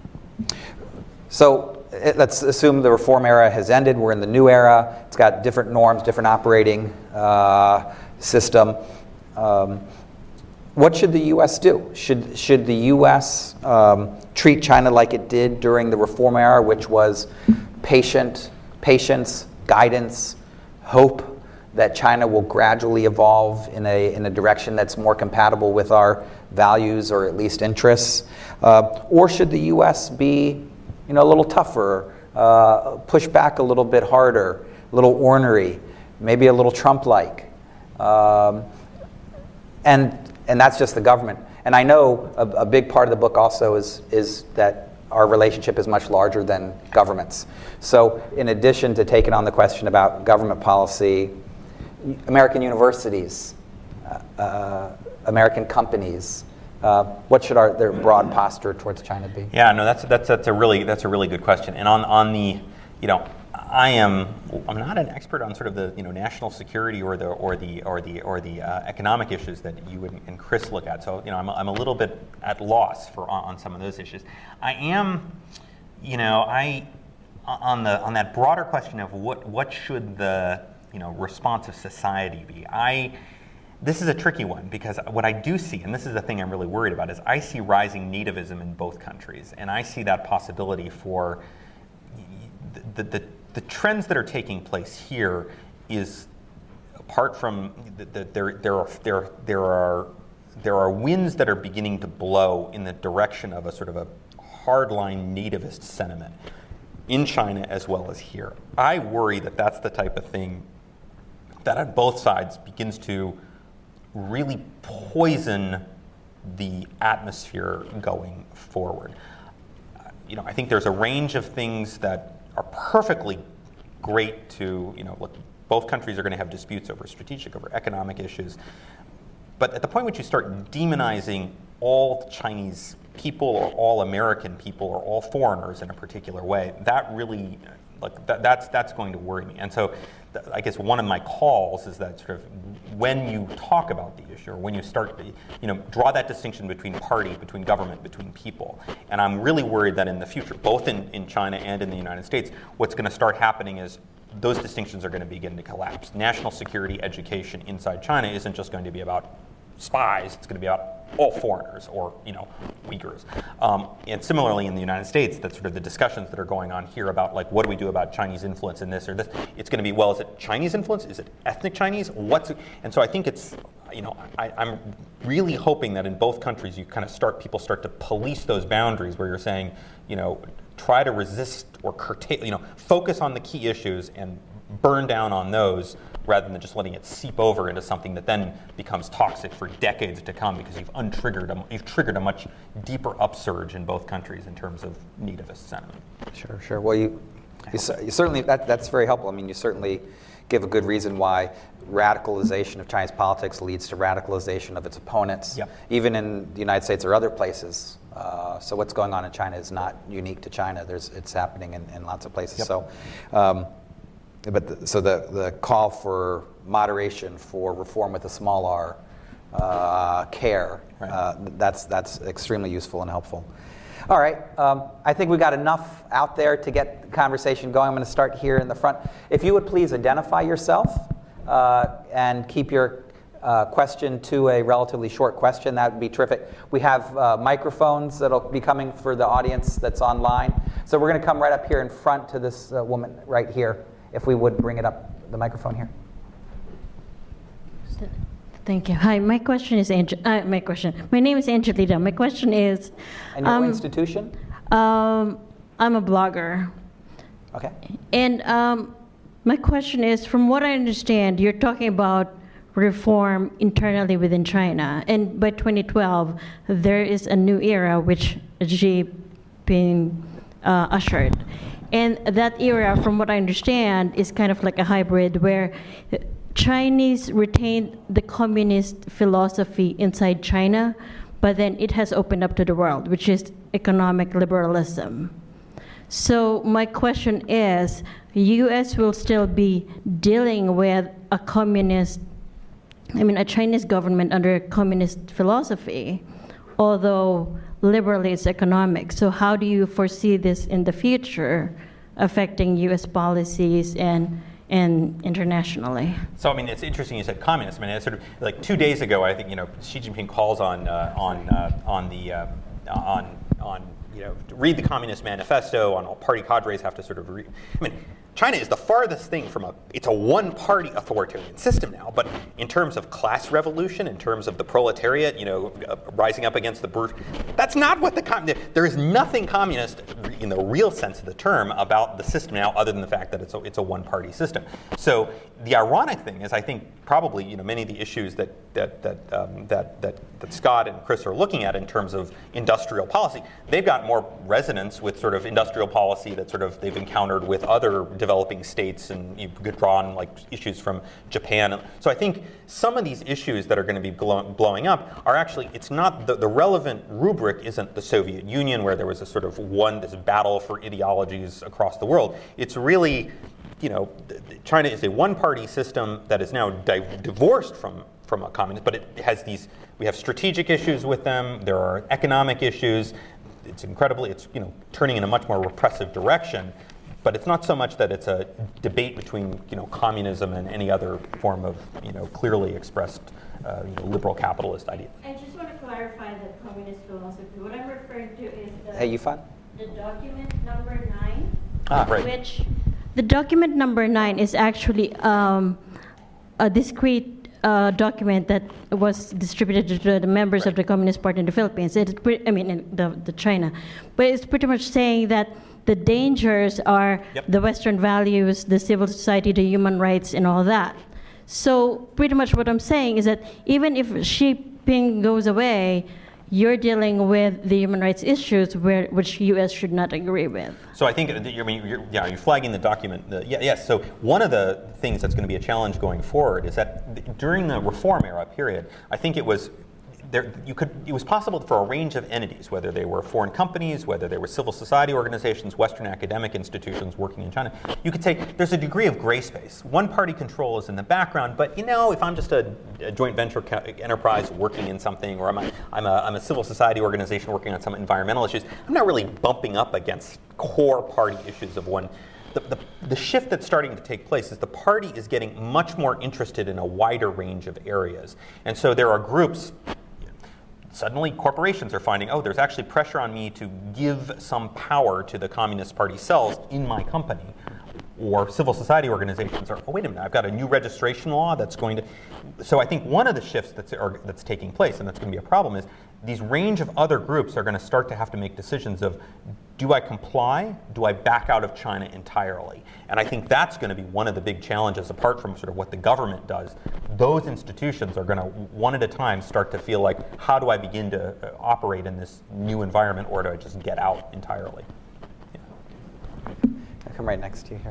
A: so it, let's assume the reform era has ended. We're in the new era. It's got different norms, different operating uh, system. Um, what should the U S do? Should should the U S um, treat China like it did during the reform era, which was patient, patience, guidance, hope that China will gradually evolve in a in a direction that's more compatible with our values or at least interests? Uh, or should the U S be, you know, a little tougher, uh, push back a little bit harder, a little ornery, maybe a little Trump-like? Um, and and that's just the government. And I know a, a big part of the book also is is that our relationship is much larger than governments. So in addition to taking on the question about government policy, American universities, uh, uh, American companies, uh, what should our their broad posture towards China be?
B: Yeah, no, that's that's that's a really that's a really good question. And on on the, you know, I am I'm not an expert on sort of the, you know, national security or the or the or the or the uh, economic issues that you and, and Chris look at. So, you know, I'm I'm a little bit at loss for on, on some of those issues. I am, you know, I on the on that broader question of what what should the, you know, response of society be. I this is a tricky one, because what I do see, and this is the thing I'm really worried about, is I see rising nativism in both countries, and I see that possibility for the the, the The trends that are taking place here is, apart from the, the, there, there are there there are there are winds that are beginning to blow in the direction of a sort of a hardline nativist sentiment in China as well as here. I worry that that's the type of thing that on both sides begins to really poison the atmosphere going forward. You know, I think there's a range of things that are perfectly great to, you know, look, both countries are going to have disputes over strategic, over economic issues. But at the point which you start demonizing all Chinese people or all American people or all foreigners in a particular way, that really, like, that, that's that's going to worry me. And so th- I guess one of my calls is that sort of when you talk about the issue, or when you start, you know, draw that distinction between party, between government, between people. And I'm really worried that in the future, both in, in China and in the United States, what's going to start happening is those distinctions are going to begin to collapse. National security education inside China isn't just going to be about spies, it's going to be about all foreigners, or, you know, Uyghurs. Um, and similarly in the United States, that's sort of the discussions that are going on here about, like, what do we do about Chinese influence in this or this? It's going to be, well, is it Chinese influence? Is it ethnic Chinese? What's it? And so I think it's, you know, I, I'm really hoping that in both countries you kind of start, people start to police those boundaries where you're saying, you know, try to resist or curtail, you know, focus on the key issues and burn down on those, rather than just letting it seep over into something that then becomes toxic for decades to come, because you've untriggered a, you've triggered a much deeper upsurge in both countries in terms of nativist sentiment.
A: Sure, sure. Well, you, you, you certainly that that's very helpful. I mean, you certainly give a good reason why radicalization of Chinese politics leads to radicalization of its opponents,
B: yep.
A: even in the United States or other places. Uh, so what's going on in China is not unique to China. There's it's happening in, in lots of places.
B: Yep.
A: So. Um, But the, so the, the call for moderation, for reform with a small r, uh, care,
B: right.
A: uh, that's that's extremely useful and helpful. All right, um, I think we got enough out there to get the conversation going. I'm going to start here in the front. If you would please identify yourself uh, and keep your uh, question to a relatively short question, that would be terrific. We have uh, microphones that'll be coming for the audience that's online. So we're going to come right up here in front to this uh, woman right here. If we would bring it up, the microphone here.
C: Thank you. Hi, my question is Ange- uh, my question. My name is Angelita. My question is.
A: And your
C: um,
A: institution?
C: Um, I'm a blogger.
A: Okay.
C: And um, my question is, from what I understand, you're talking about reform internally within China. And by twenty twelve, there is a new era which Xi Jinping uh, ushered. And that era, from what I understand, is kind of like a hybrid where Chinese retained the communist philosophy inside China, but then it has opened up to the world, which is economic liberalism. So my question is, U S will still be dealing with a communist, I mean, a Chinese government under communist philosophy, although liberally it's economic. So how do you foresee this in the future affecting U S policies and and internationally?
B: So, I mean, it's interesting you said communist. I mean, it's sort of like two days ago, I think, you know, Xi Jinping calls on uh, on uh, on the uh, on on you know, read the Communist Manifesto. On all party cadres have to sort of read. I mean, China is the farthest thing from a, it's a one-party authoritarian system now, but in terms of class revolution, in terms of the proletariat, you know, uh, rising up against the bourgeoisie, that's not what the, com- there is nothing communist in the real sense of the term about the system now, other than the fact that it's a, it's a one-party system. So the ironic thing is, I think probably, you know, many of the issues that that that um, that, that that Scott and Chris are looking at in terms of industrial policy, they've got more resonance with sort of industrial policy that sort of they've encountered with other developing states, and you could draw on like issues from Japan. So I think some of these issues that are going to be blow, blowing up are actually, it's not, the, the relevant rubric isn't the Soviet Union, where there was a sort of one, this battle for ideologies across the world. It's really, you know, China is a one-party system that is now di- divorced from from a communist, but it has these, we have strategic issues with them, there are economic issues, it's incredibly, it's, you know, turning in a much more repressive direction, but it's not so much that it's a debate between, you know, communism and any other form of, you know, clearly expressed uh, you know, liberal capitalist idea.
C: I just want to clarify the communist philosophy. What I'm referring to is the,
A: Hey, you fun?
C: the document number nine,
B: Ah, right.
C: which the document number nine is actually um, a discrete uh, document that was distributed to the members
B: Right.
C: of the Communist Party in the Philippines. It's pre- I mean, in the, the China, but it's pretty much saying that the dangers are
B: Yep.
C: the Western values, the civil society, the human rights, and all that. So pretty much what I'm saying is that even if Xi Jinping goes away, you're dealing with the human rights issues where, which U S should not agree with.
B: So I think, that you're, I mean, you're, yeah, you're flagging the document. The, yeah, yes, so one of the things that's going to be a challenge going forward is that during the reform era period, I think it was, there, you could, it was possible for a range of entities, whether they were foreign companies, whether they were civil society organizations, Western academic institutions working in China, you could say there's a degree of gray space. One party control is in the background, but you know, if I'm just a, a joint venture co- enterprise working in something, or I'm a, I'm, a, I'm a civil society organization working on some environmental issues, I'm not really bumping up against core party issues of one. The, the, the shift that's starting to take place is the party is getting much more interested in a wider range of areas. And so there are groups. Suddenly, corporations are finding, oh, there's actually pressure on me to give some power to the Communist Party cells in my company. Or civil society organizations are, oh, wait a minute, I've got a new registration law that's going to... So I think one of the shifts that's, are, that's taking place, and that's going to be a problem, is these range of other groups are going to start to have to make decisions of, do I comply? Do I back out of China entirely? And I think that's going to be one of the big challenges, apart from sort of what the government does. Those institutions are going to, one at a time, start to feel like, how do I begin to uh, operate in this new environment, or do I just get out entirely? Yeah.
A: I'll come right next to you here.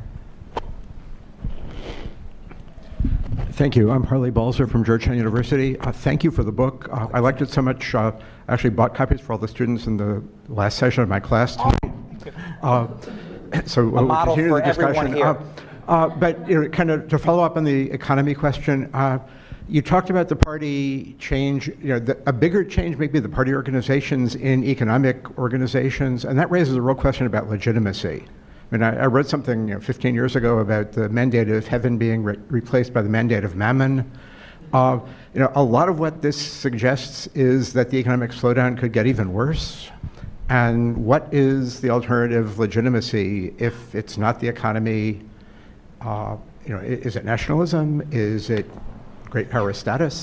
D: Thank you. I'm Harley Balzer from Georgetown University. Uh, thank you for the book. Uh, I liked it so much. Uh, I actually bought copies for all the students in the last session of my class tonight. Uh, so we'll
A: model
D: continue
A: for
D: the discussion.
A: everyone here.
D: Uh, uh, but you know, kind of to follow up on the economy question, uh, you talked about the party change. You know, the, a bigger change may be the party organizations in economic organizations, and that raises a real question about legitimacy. I mean, I, I wrote something you know, fifteen years ago about the mandate of heaven being re- replaced by the mandate of mammon. Uh, you know, a lot of what this suggests is that the economic slowdown could get even worse. And what is the alternative legitimacy if it's not the economy? Uh, you know, is it nationalism? Is it great power status?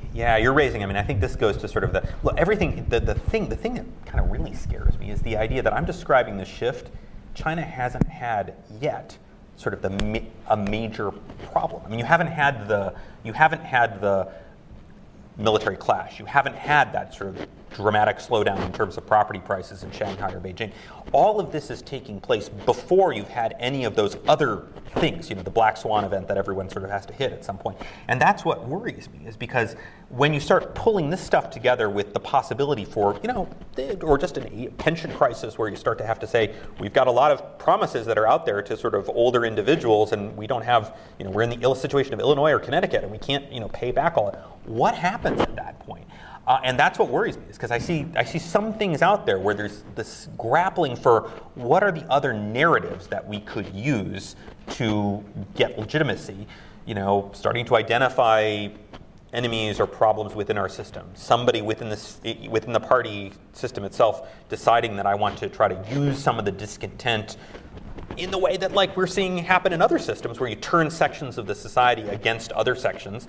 B: Yeah, you're raising. I mean, I think this goes to sort of the look. Everything. The, the thing. The thing that kind of really scares me is the idea that I'm describing the shift. China hasn't had yet sort of the ma- a major problem. I mean, you haven't had the you haven't had the military clash. You haven't had that sort of dramatic slowdown in terms of property prices in Shanghai or Beijing. All of this is taking place before you've had any of those other things, you know, the black swan event that everyone sort of has to hit at some point. And that's what worries me, is because when you start pulling this stuff together with the possibility for, you know, or just a pension crisis where you start to have to say, we've got a lot of promises that are out there to sort of older individuals, and we don't have, you know, we're in the ill situation of Illinois or Connecticut, and we can't, you know, pay back all it. What happens at that point? Uh, and that's what worries me, is because I see I see some things out there where there's this grappling for what are the other narratives that we could use to get legitimacy, you know, starting to identify enemies or problems within our system. Somebody within this within the party system itself deciding that I want to try to use some of the discontent in the way that, like, we're seeing happen in other systems where you turn sections of the society against other sections.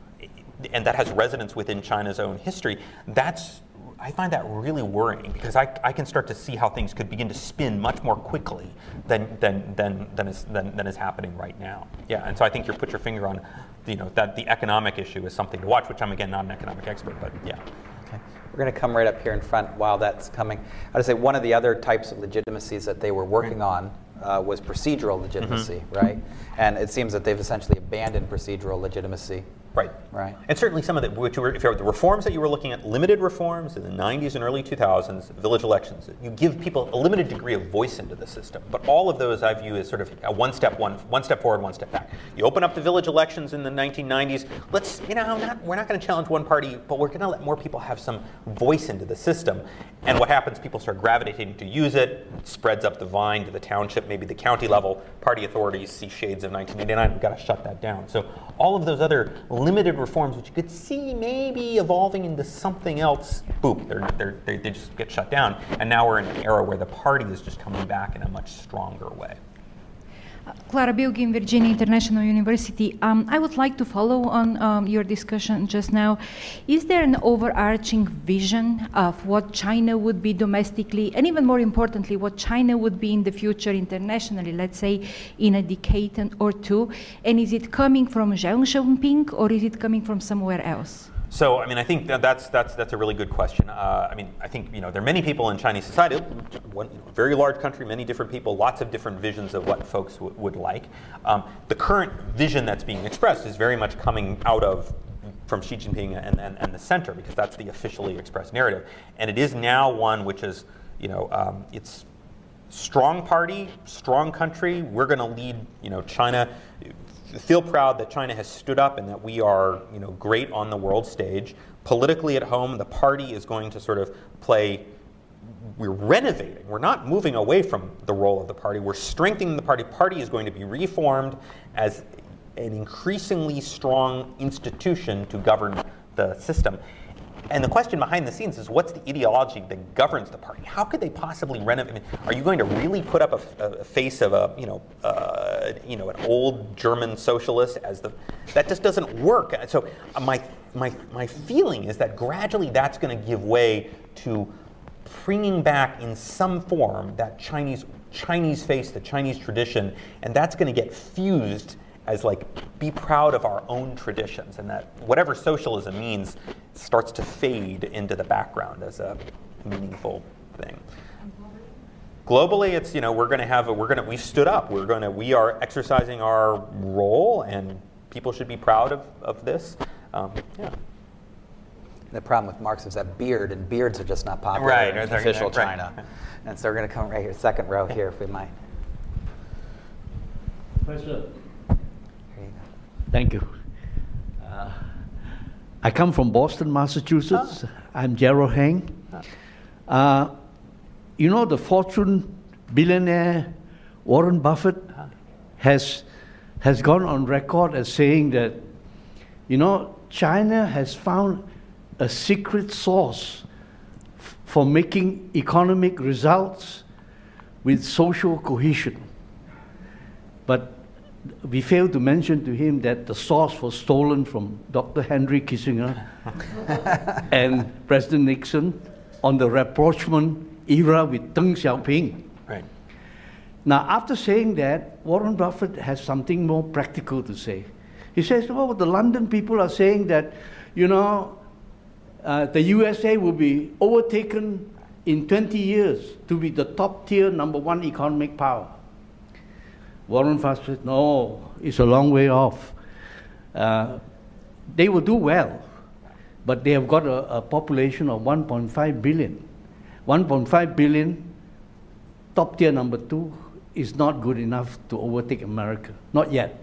B: And that has resonance within China's own history. That's, I find that really worrying, because I, I can start to see how things could begin to spin much more quickly than than than than is than, than is happening right now. Yeah, and so I think you put your finger on, you know, that the economic issue is something to watch, which I'm again not an economic expert, but yeah.
A: Okay. We're going to come right up here in front while that's coming. I would say one of the other types of legitimacies that they were working on uh, was procedural legitimacy, mm-hmm. right? And it seems that they've essentially abandoned procedural legitimacy.
B: Right.
A: Right.
B: And certainly some of the, which were, if you were, the reforms that you were looking at, limited reforms in the nineties and early two thousands, village elections, you give people a limited degree of voice into the system. But all of those I view as sort of a one step, one, one step forward, one step back. You open up the village elections in the nineteen nineties, let's, you know, not, we're not going to challenge one party, but we're going to let more people have some voice into the system. And what happens, people start gravitating to use it, it spreads up the vine to the township, maybe the county level. Party authorities see shades of nineteen eighty-nine, we've got to shut that down. So all of those other limited reforms, which you could see maybe evolving into something else, boom, they're, they're, they they just get shut down. And now we're in an era where the party is just coming back in a much stronger way.
E: Clara Bilgin, Virginia International University. Um, I would like to follow on um, your discussion just now. Is there an overarching vision of what China would be domestically, and even more importantly, what China would be in the future internationally, let's say in a decade or two? And is it coming from Xi Jinping, or is it coming from somewhere else?
B: So, I mean, I think that that's that's that's a really good question. Uh, I mean, I think, you know, there are many people in Chinese society, one you know, very large country, many different people, lots of different visions of what folks w- would like. Um, the current vision that's being expressed is very much coming out of from Xi Jinping and, and, and the center, because that's the officially expressed narrative, and it is now one which is, you know, um, it's strong party, strong country. We're going to lead, you know, China. Feel proud that China has stood up and that we are, you know, great on the world stage. Politically at home, the party is going to sort of play, we're renovating. We're not moving away from the role of the party. We're strengthening the party. Party is going to be reformed as an increasingly strong institution to govern the system. And the question behind the scenes is, what's the ideology that governs the party? How could they possibly renovate? I mean, are you going to really put up a, a face of a, you know, uh, you know, an old German socialist as the? That just doesn't work. So my my my feeling is that gradually that's going to give way to bringing back in some form that Chinese Chinese face, the Chinese tradition, and that's going to get fused as, like, be proud of our own traditions, and that whatever socialism means starts to fade into the background as a meaningful thing. Globally, it's, you know, we're going to have a, we're going to we've stood up. We're going to we are exercising our role, and people should be proud of of this. Um, yeah.
A: The problem with Marx is that beard, and beards are just not popular
B: right,
A: in
B: right,
A: official
B: right,
A: China.
B: right.
A: And so we're going to come right here, second row here, if we might.
F: Professor, thank you. Uh, I come from Boston, Massachusetts. Oh. I'm Gerald Heng. Oh. Uh, you know, the fortune billionaire Warren Buffett oh. has has gone on record as saying that, you know, China has found a secret sauce f- for making economic results with social cohesion. But we failed to mention to him that the source was stolen from Doctor Henry Kissinger and President Nixon on the rapprochement era with Deng Xiaoping.
B: Right.
F: Now, after saying that, Warren Buffett has something more practical to say. He says, oh, the London people are saying that, you know, uh, the U S A will be overtaken in twenty years to be the top tier number one economic power. Warren Buffett said, no, it's a long way off. Uh, they will do well, but they have got a, a population of one point five billion. one point five billion, top tier number two, is not good enough to overtake America, not yet.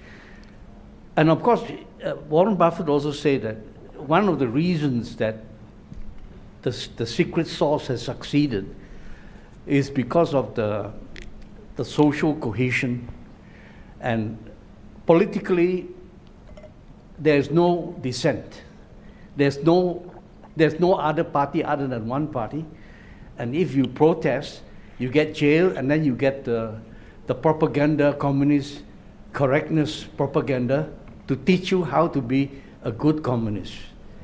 F: And of course, uh, Warren Buffett also said that one of the reasons that the, the secret sauce has succeeded is because of the, the social cohesion, and politically there's no dissent. There's no, there's no other party other than one party. And if you protest, you get jailed, and then you get the, the propaganda, communist correctness propaganda to teach you how to be a good communist.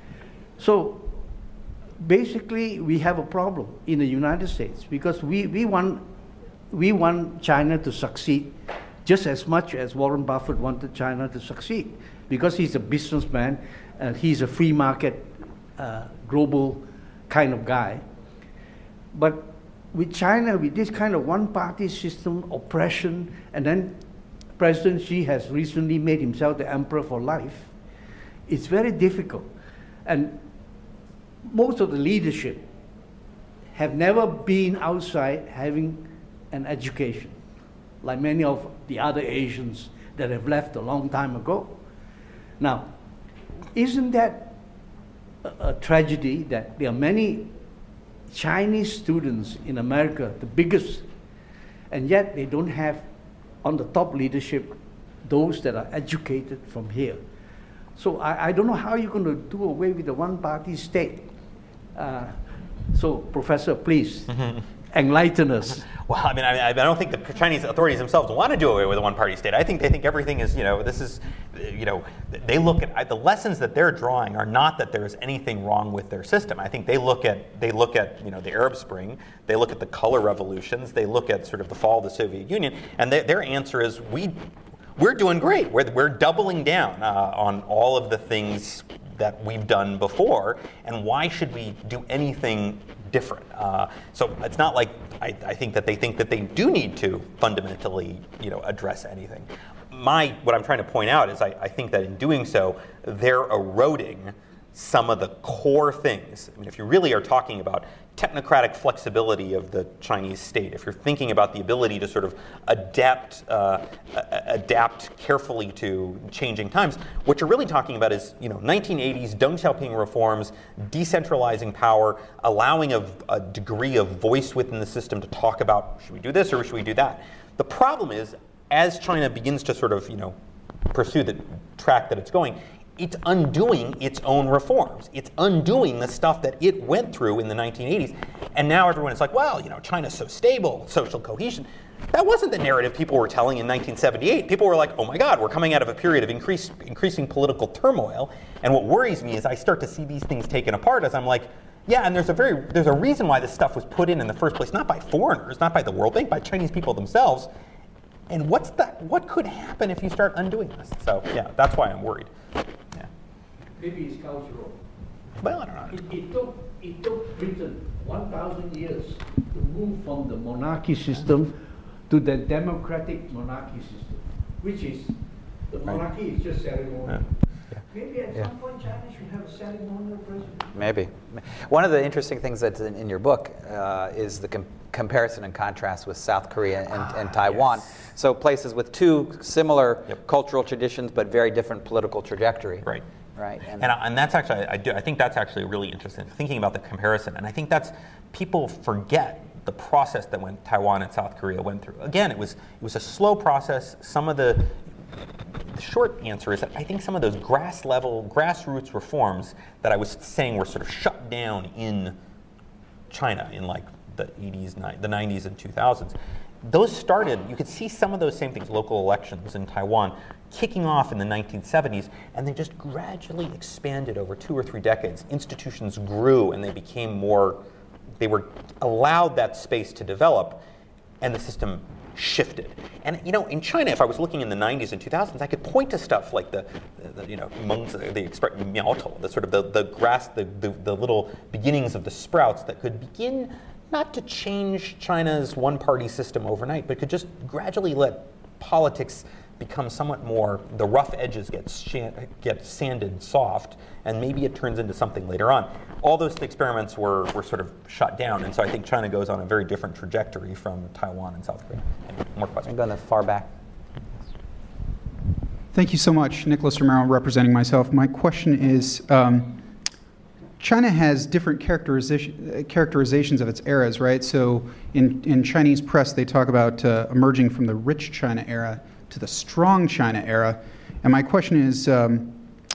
F: So basically, we have a problem in the United States because we, we, want, we want China to succeed just as much as Warren Buffett wanted China to succeed, because he's a businessman and he's a free market, uh, global kind of guy. But with China, with this kind of one-party system, oppression, and then President Xi has recently made himself the emperor for life, it's very difficult. And most of the leadership have never been outside having an education, like many of the other Asians that have left a long time ago. Now, isn't that a, a tragedy that there are many Chinese students in America, the biggest, and yet they don't have on the top leadership those that are educated from here? So I, I don't know how you're going to do away with the one-party state. Uh, so, Professor, please enlighten us.
B: Well, I mean, I, I don't think the Chinese authorities themselves want to do away with a one-party state. I think they think everything is, you know, this is, you know, they look at the lessons that they're drawing are not that there is anything wrong with their system. I think they look at they look at you know the Arab Spring, they look at the color revolutions, they look at sort of the fall of the Soviet Union, and they, their answer is we we're doing great. We're we're doubling down uh, on all of the things that we've done before, and why should we do anything different? Uh, so it's not like I, I think that they think that they do need to fundamentally, you know, address anything. My what I'm trying to point out is I, I think that in doing so, they're eroding some of the core things. I mean, if you really are talking about technocratic flexibility of the Chinese state, if you're thinking about the ability to sort of adapt, uh, adapt carefully to changing times, what you're really talking about is, you know, nineteen eighties Deng Xiaoping reforms, decentralizing power, allowing a, a degree of voice within the system to talk about should we do this or should we do that. The problem is, as China begins to sort of, you know, pursue the track that it's going, it's undoing its own reforms. It's undoing the stuff that it went through in the nineteen eighties. And now everyone is like, well, you know, China's so stable, social cohesion. That wasn't the narrative people were telling in nineteen seventy-eight. People were like, oh my God, we're coming out of a period of increase, increasing political turmoil. And what worries me is I start to see these things taken apart as I'm like, yeah, and there's a very there's a reason why this stuff was put in in the first place, not by foreigners, not by the World Bank, by Chinese people themselves. And what's that? What could happen if you start undoing this? So yeah, that's why I'm worried. Yeah.
F: Maybe it's cultural.
B: Well, I don't know.
F: It, it took it took Britain one thousand years to move from the monarchy system to the democratic monarchy system, which is the monarchy right. is just ceremonial. Yeah. Yeah. Maybe at yeah. some point China should have a ceremonial president.
A: Maybe. One of the interesting things that's in, in your book uh, is the com- comparison and contrast with South Korea and, ah, and Taiwan.
B: Yes.
A: So places with two similar
B: yep.
A: cultural traditions but very different political trajectory.
B: Right.
A: Right.
B: And, and, and that's actually, I, do, I think that's actually really interesting, thinking about the comparison. And I think that's, people forget the process that when Taiwan and South Korea went through. Again, it was it was a slow process. Some of the, the short answer is that I think some of those grass level, grassroots reforms that I was saying were sort of shut down in China in like the eighties, the nineties and two thousands, those started, you could see some of those same things, local elections in Taiwan, kicking off in the nineteen seventies, and they just gradually expanded over two or three decades. Institutions grew and they became more, they were allowed that space to develop, and the system shifted. And you know, in China, if I was looking in the nineties and two thousands, I could point to stuff like the, the you know, the express miaotou, the sort of the, the grass, the, the, the little beginnings of the sprouts that could begin not to change China's one-party system overnight, but could just gradually let politics become somewhat more, the rough edges get, shan- get sanded soft, and maybe it turns into something later on. All those experiments were, were sort of shut down, and so I think China goes on a very different trajectory from Taiwan and South Korea. Anyway, more questions?
A: I'm going to far back.
G: Thank you so much. Nicholas Romero representing myself. My question is, um, China has different characterization, characterizations of its eras, right? So in, in Chinese press, they talk about uh, emerging from the rich China era to the strong China era. And my question is, um,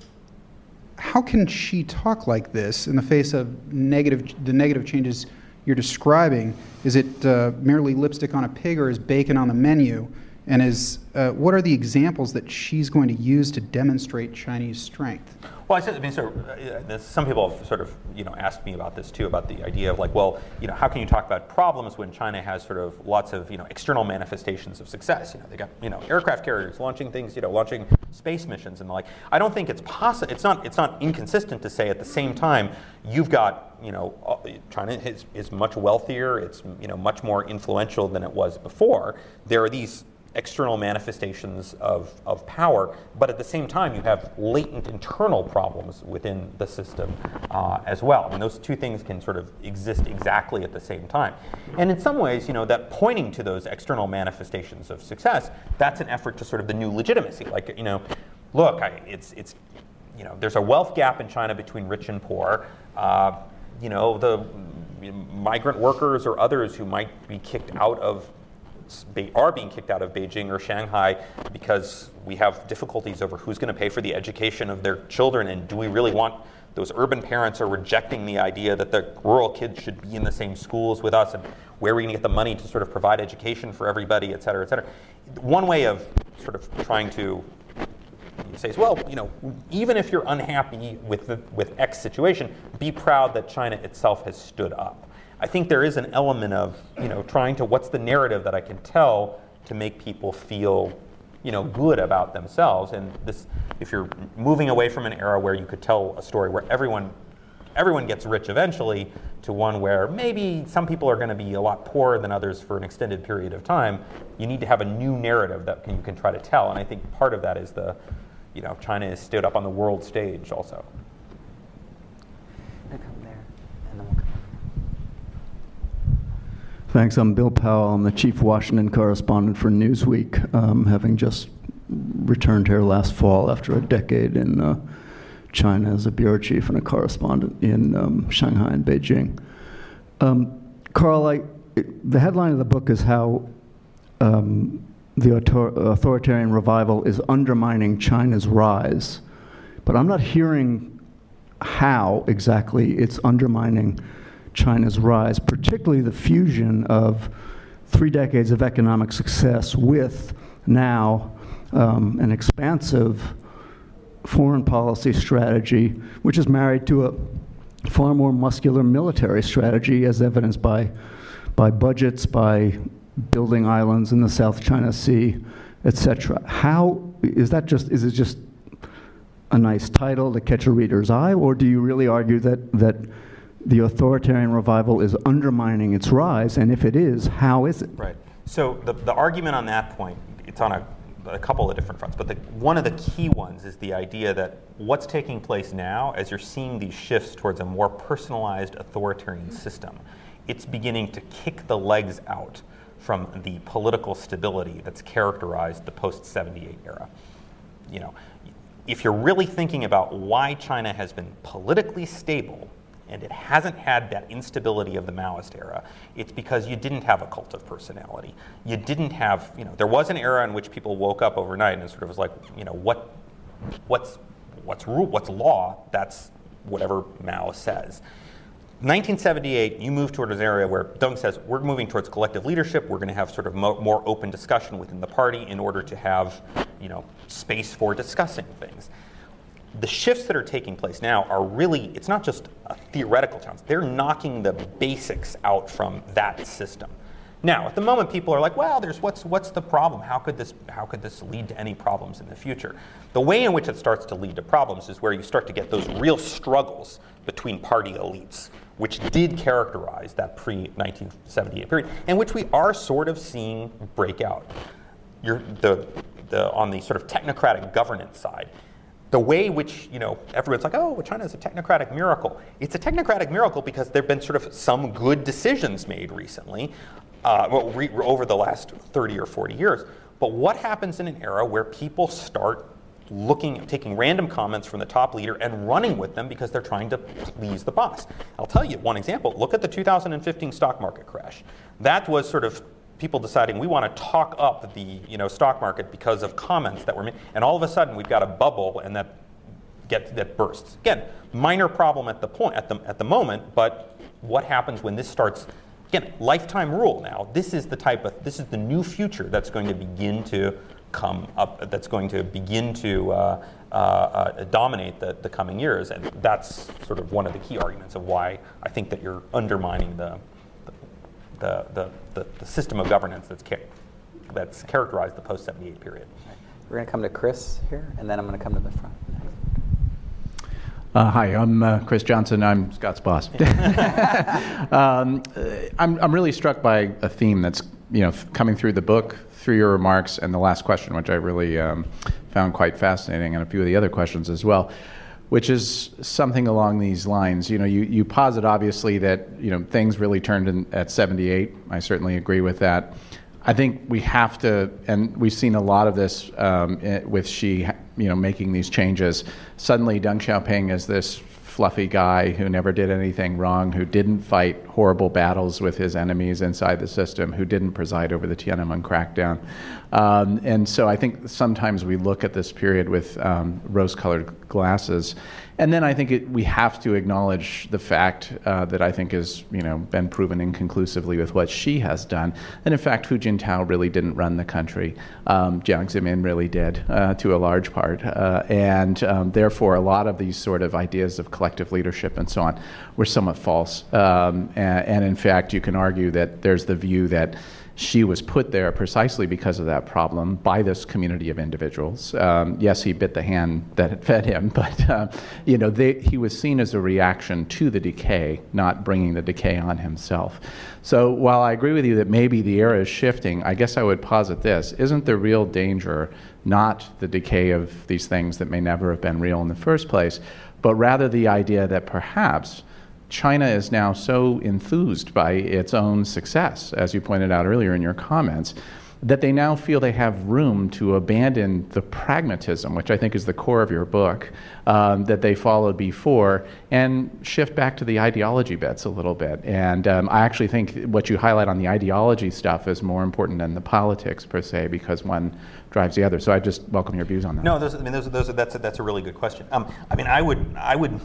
G: how can she talk like this in the face of negative, the negative changes you're describing? Is it uh, merely lipstick on a pig, or is bacon on the menu? And is, uh, what are the examples that she's going to use to demonstrate Chinese strength?
B: Well, I said, I mean, so uh, some people have sort of, you know, asked me about this too, about the idea of like, well, you know, how can you talk about problems when China has sort of lots of, you know, external manifestations of success? You know, they got, you know, aircraft carriers launching things, you know, launching space missions and the like. I don't think it's possible. It's not. It's not inconsistent to say at the same time you've got, you know, China is, is much wealthier. It's, you know, much more influential than it was before. There are these external manifestations of, of power, but at the same time you have latent internal problems within the system uh, as well. I mean, those two things can sort of exist exactly at the same time. And in some ways, you know, that pointing to those external manifestations of success, that's an effort to sort of the new legitimacy. Like, you know, look, I, it's, it's, you know, there's a wealth gap in China between rich and poor. Uh, you know, the migrant workers or others who might be kicked out of are being kicked out of Beijing or Shanghai because we have difficulties over who's going to pay for the education of their children, and do we really want those urban parents are rejecting the idea that the rural kids should be in the same schools with us, and where are we going to get the money to sort of provide education for everybody, et cetera, et cetera. One way of sort of trying to say is, well, you know, even if you're unhappy with the, with X situation, be proud that China itself has stood up. I think there is an element of, you know, trying to, what's the narrative that I can tell to make people feel, you know, good about themselves. And this, if you're moving away from an era where you could tell a story where everyone, everyone gets rich eventually, to one where maybe some people are going to be a lot poorer than others for an extended period of time, you need to have a new narrative that can, you can try to tell. And I think part of that is the, you know, China has stood up on the world stage also.
A: Come there, and then we'll come.
H: Thanks. I'm Bill Powell. I'm the chief Washington correspondent for Newsweek, um, having just returned here last fall after a decade in uh, China as a bureau chief and a correspondent in um, Shanghai and Beijing. Um, Carl, I, it, the headline of the book is how um, the author- authoritarian revival is undermining China's rise, but I'm not hearing how exactly it's undermining China's rise, particularly the fusion of three decades of economic success with now um, an expansive foreign policy strategy, which is married to a far more muscular military strategy, as evidenced by, by budgets, by building islands in the South China Sea, et cetera. How is that just? Is it just a nice title to catch a reader's eye, or do you really argue that that the authoritarian revival is undermining its rise, and if it is, how is it?
B: Right. So the, the argument on that point, it's on a, a couple of different fronts, but the, one of the key ones is the idea that what's taking place now, as you're seeing these shifts towards a more personalized authoritarian system, it's beginning to kick the legs out from the political stability that's characterized the post seventy-eight era. You know, if you're really thinking about why China has been politically stable and it hasn't had that instability of the Maoist era, it's because you didn't have a cult of personality. You didn't have, you know, there was an era in which people woke up overnight and it sort of was like, you know, what, what's, what's rule, what's law? That's whatever Mao says. nineteen seventy-eight, you move toward an area where Deng says, we're moving towards collective leadership. We're going to have sort of mo- more open discussion within the party in order to have, you know, space for discussing things. The shifts that are taking place now are really, it's not just a theoretical challenge. They're knocking the basics out from that system. Now, at the moment, people are like, well, there's what's what's the problem? How could this how could this lead to any problems in the future? The way in which it starts to lead to problems is where you start to get those real struggles between party elites, which did characterize that pre nineteen seventy-eight period, and which we are sort of seeing break out. You're the the on the sort of technocratic governance side. The way which, you know, everyone's like, oh, China is a technocratic miracle. It's a technocratic miracle because there have been sort of some good decisions made recently, uh, well, re- over the last thirty or forty years. But what happens in an era where people start looking, taking random comments from the top leader and running with them because they're trying to please the boss? I'll tell you one example. Look at the two thousand fifteen stock market crash. That was sort of people deciding we want to talk up the, you know, stock market because of comments that were made, and all of a sudden we've got a bubble and that get that bursts. Again, minor problem at the point at the at the moment, but what happens when this starts? Again, lifetime rule now. This is the type of this is the new future that's going to begin to come up. That's going to begin to uh, uh, uh, dominate the, the coming years, and that's sort of one of the key arguments of why I think that you're undermining the the the, the, the system of governance that's ca- that's characterized the post seventy-eight period.
A: We're going to come to Chris here, and then I'm going to come to the front.
I: Uh, hi, I'm uh, Chris Johnson. I'm Scott's boss. um, I'm, I'm really struck by a theme that's, you know, coming through the book, through your remarks, and the last question, which I really um, found quite fascinating, and a few of the other questions as well, which is something along these lines. You know, you, you posit obviously that, you know, things really turned in at seventy-eight. I certainly agree with that. I think we have to, and we've seen a lot of this um, with Xi, you know, making these changes. Suddenly, Deng Xiaoping is this fluffy guy who never did anything wrong, who didn't fight horrible battles with his enemies inside the system, who didn't preside over the Tiananmen crackdown. Um, and so I think sometimes we look at this period with um, rose-colored glasses. And then I think it, we have to acknowledge the fact uh, that I think has, you know, been proven inconclusively with what Xi has done. And in fact, Hu Jintao really didn't run the country. Um, Jiang Zemin really did, uh, to a large part. Uh, and um, therefore, a lot of these sort of ideas of collective leadership and so on were somewhat false. Um, and, and in fact, you can argue that there's the view that Xi was put there precisely because of that problem by this community of individuals. Um, yes, he bit the hand that had fed him, but uh, you know, they, he was seen as a reaction to the decay, not bringing the decay on himself. So while I agree with you that maybe the era is shifting, I guess I would posit this: isn't the real danger not the decay of these things that may never have been real in the first place, but rather the idea that perhaps China is now so enthused by its own success, as you pointed out earlier in your comments, that they now feel they have room to abandon the pragmatism, which I think is the core of your book, um, that they followed before, and shift back to the ideology bits a little bit. And um, I actually think what you highlight on the ideology stuff is more important than the politics per se, because one drives the other. So I just welcome your views on that.
B: No, those, I mean, those, those, that's a, that's a really good question. Um, I mean, I would, I would.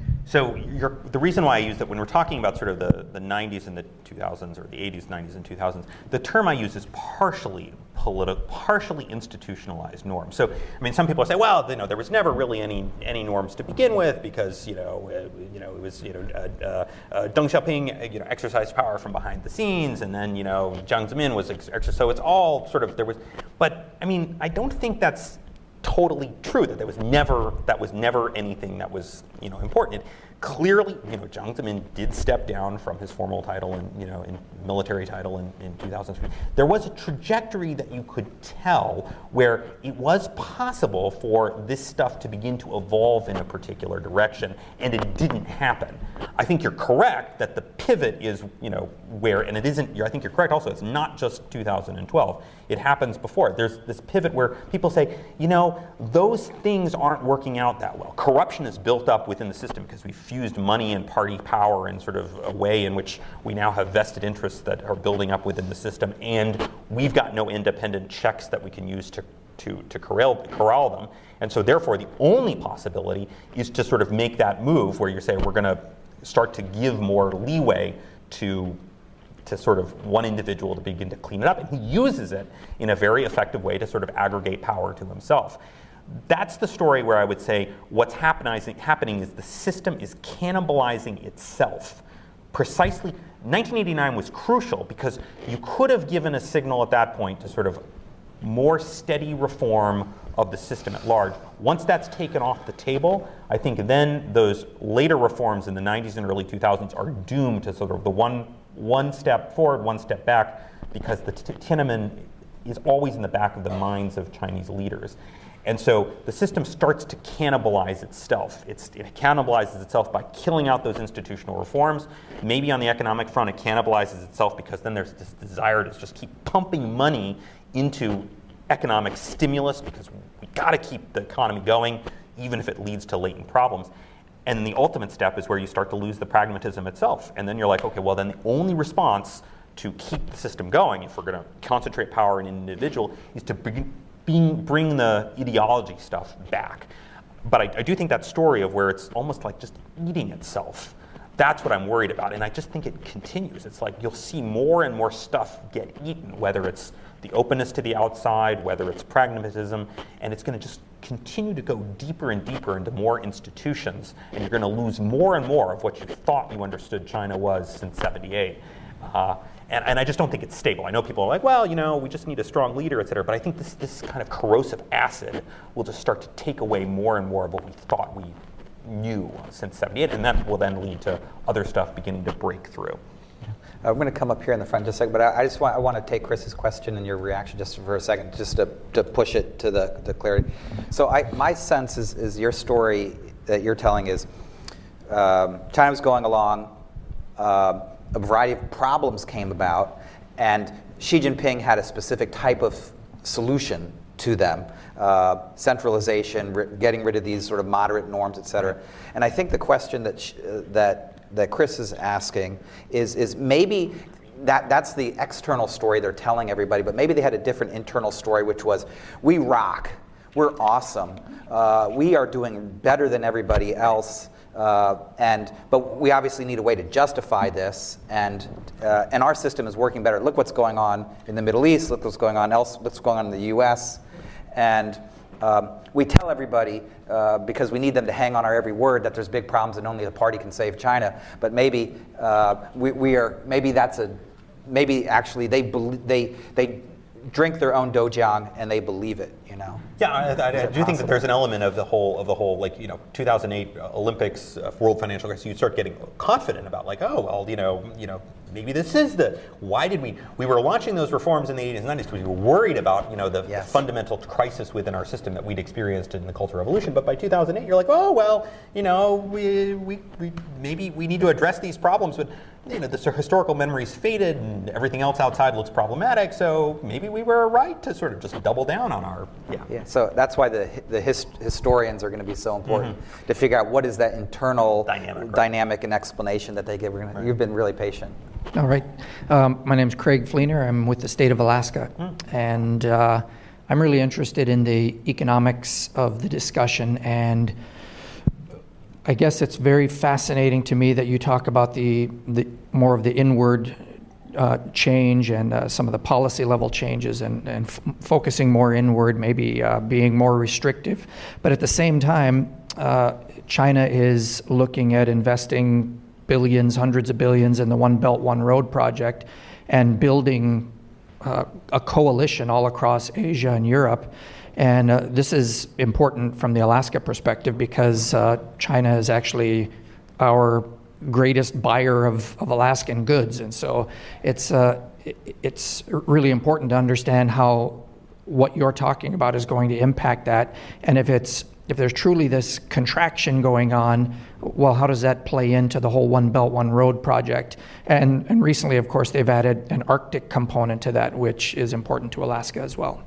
B: So you're, the reason why I use that when we're talking about sort of the, the nineties and the two thousands, or the eighties, nineties, and two thousands, the term I use is partially political, partially institutionalized norms. So, I mean, some people say, well, you know, there was never really any any norms to begin with because, you know, uh, you know, it was, you know, uh, uh, uh, Deng Xiaoping, you know, exercised power from behind the scenes, and then, you know, Jiang Zemin was ex- ex- so it's all sort of there was, but I mean, I don't think that's totally true, that there was never that was never anything that was, you know, important. It, clearly, you know, Jiang Zemin did step down from his formal title and, you know, in military title in, in two thousand three. There was a trajectory that you could tell where it was possible for this stuff to begin to evolve in a particular direction, and it didn't happen. I think you're correct that the pivot is, you know, where, and it isn't, I think you're correct also, it's not just two thousand twelve. It happens before. There's this pivot where people say, you know, those things aren't working out that well. Corruption is built up within the system because we fused money and party power in sort of a way in which we now have vested interests that are building up within the system, and we've got no independent checks that we can use to to, to corral, corral them. And so therefore the only possibility is to sort of make that move where you say we're going to start to give more leeway to to sort of one individual to begin to clean it up. And he uses it in a very effective way to sort of aggregate power to himself. That's the story where I would say what's happening, happening is the system is cannibalizing itself. Precisely, nineteen eighty-nine was crucial because you could have given a signal at that point to sort of more steady reform of the system at large. Once that's taken off the table, I think then those later reforms in the nineties and early two thousands are doomed to sort of the one one step forward, one step back, because the Tiananmen is always in the back of the minds of Chinese leaders. And so the system starts to cannibalize itself. It's, it cannibalizes itself by killing out those institutional reforms. Maybe on the economic front, it cannibalizes itself because then there's this desire to just keep pumping money into economic stimulus because we got to keep the economy going, even if it leads to latent problems. And the ultimate step is where you start to lose the pragmatism itself. And then you're like, okay, well, then the only response to keep the system going, if we're going to concentrate power in an individual, is to bring, bring, bring the ideology stuff back. But I, I do think that story of where it's almost like just eating itself, that's what I'm worried about. And I just think it continues. It's like you'll see more and more stuff get eaten, whether it's the openness to the outside, whether it's pragmatism, and it's going to just continue to go deeper and deeper into more institutions, and you're going to lose more and more of what you thought you understood China was since seventy-eight. Uh, and, and I just don't think it's stable. I know people are like, well, you know, we just need a strong leader, et cetera, but I think this, this kind of corrosive acid will just start to take away more and more of what we thought we knew since seventy-eight, and that will then lead to other stuff beginning to break through.
A: I'm going to come up here in the front just a second, but I, I just want I want to take Chris's question and your reaction just for a second, just to, to push it to the, the clarity. So I, my sense is, is your story that you're telling is um, China was going along, uh, a variety of problems came about, and Xi Jinping had a specific type of solution to them. Uh, centralization, ri- getting rid of these sort of moderate norms, et cetera. And I think the question that sh- uh, that that Chris is asking is is maybe that that's the external story they're telling everybody, but maybe they had a different internal story, which was, we rock, we're awesome, uh, we are doing better than everybody else, uh, and but we obviously need a way to justify this, and uh, and our system is working better. Look what's going on in the Middle East. Look what's going on else. What's going on in the U S And um, we tell everybody, uh, because we need them to hang on our every word, that there's big problems and only the party can save China. But maybe uh, we, we are. Maybe that's a. Maybe actually they bel- they they drink their own dojiang and they believe it. You know.
B: Yeah, I, I, I do think that there's an element of the whole of the whole like you know two thousand eight Olympics, uh, World Financial Crisis. You start getting confident about like oh well you know you know. Maybe this is the, why did we, we were launching those reforms in the eighties and nineties because we were worried about, you know, the, yes. the fundamental crisis within our system that we'd experienced in the Cultural Revolution. But by two thousand eight, you're like, oh, well, you know, we, we, we maybe we need to address these problems, but, you know, the historical memory's faded and everything else outside looks problematic, so maybe we were right to sort of just double down on our, yeah.
A: Yeah, so that's why the the his, historians are going to be so important mm-hmm. to figure out what is that internal
B: dynamic, right.
A: dynamic and explanation that they give. We're gonna, right. You've been really patient.
J: All right. Um, my name is Craig Fleener. I'm with the state of Alaska. Mm. And uh, I'm really interested in the economics of the discussion. And I guess it's very fascinating to me that you talk about the, the more of the inward uh, change and uh, some of the policy level changes and, and f- focusing more inward, maybe uh, being more restrictive. But at the same time, uh, China is looking at investing billions, hundreds of billions in the One Belt, One Road project and building uh, a coalition all across Asia and Europe. And uh, this is important from the Alaska perspective because uh, China is actually our greatest buyer of, of Alaskan goods. And so it's uh, it's really important to understand how what you're talking about is going to impact that. And if it's if there's truly this contraction going on, well, how does that play into the whole One Belt, One Road project? And and recently, of course, they've added an Arctic component to that, which is important to Alaska as well.
B: Right.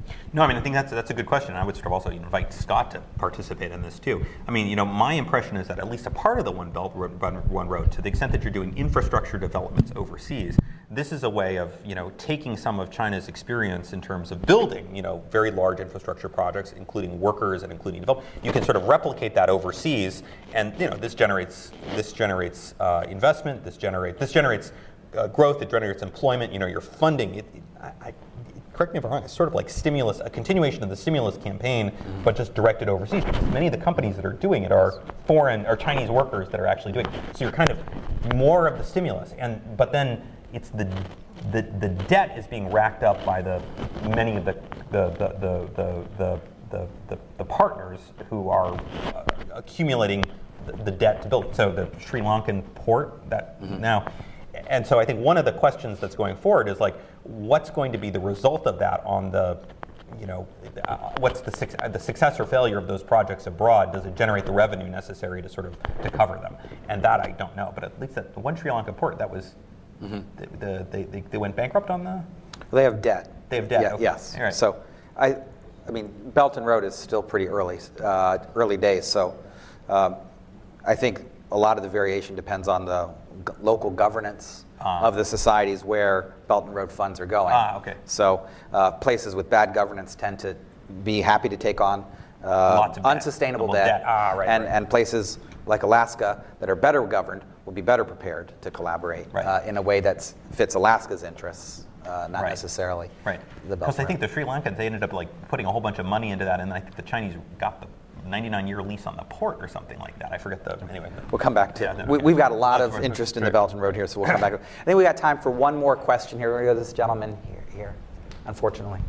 B: No, I mean, I think that's that's a good question. I would sort of also invite Scott to participate in this too. I mean, you know, my impression is that at least a part of the One Belt, One Road, to the extent that you're doing infrastructure developments overseas, this is a way of, you know, taking some of China's experience in terms of building, you know, very large infrastructure projects, including workers and including development. You can sort of replicate that overseas, and you know, this generates this generates uh, investment. This generate this generates uh, growth. It generates employment. You know, you're funding it. it I, I, Correct me if I'm wrong, it's sort of like stimulus, a continuation of the stimulus campaign, mm-hmm. but just directed overseas, because many of the companies that are doing it are foreign or Chinese workers that are actually doing it. So you're kind of more of the stimulus, and but then it's the the, the debt is being racked up by the many of the the the the the, the, the, the, the partners who are uh, accumulating the, the debt to build it. So the Sri Lankan port that mm-hmm. now. And so I think one of the questions that's going forward is like, what's going to be the result of that on the, you know, uh, what's the, su- the success or failure of those projects abroad? Does it generate the revenue necessary to sort of to cover them? And that I don't know. But at least at the one Sri Lanka port, that was, mm-hmm. the, the, they, they, they went bankrupt on the?
A: Well, they have debt.
B: They have debt.
A: Yeah,
B: okay.
A: Yes.
B: All right.
A: So I, I mean, Belt and Road is still pretty early, uh, early days. So um, I think a lot of the variation depends on the g- local governance uh, of the societies where Belt and Road funds are going.
B: Ah, okay.
A: So uh, places with bad governance tend to be happy to take on uh, unsustainable debt,
B: debt. Ah, right,
A: and,
B: right.
A: and places like Alaska that are better governed will be better prepared to collaborate
B: right.
A: uh, in a way that fits Alaska's interests, uh, not
B: right.
A: necessarily
B: right.
A: the Belt.
B: Because I think the Sri Lankans, they ended up like putting a whole bunch of money into that, and I think the Chinese got the ninety-nine year lease on the port or something like that. I forget the, anyway.
A: We'll come back to
B: yeah,
A: it.
B: No,
A: we,
B: okay.
A: We've got a lot
B: That's
A: of
B: right.
A: interest in
B: Right.
A: the Belt and Road here, so we'll come back to it. I think we got time for one more question here. We're going to go to this gentleman here, here unfortunately.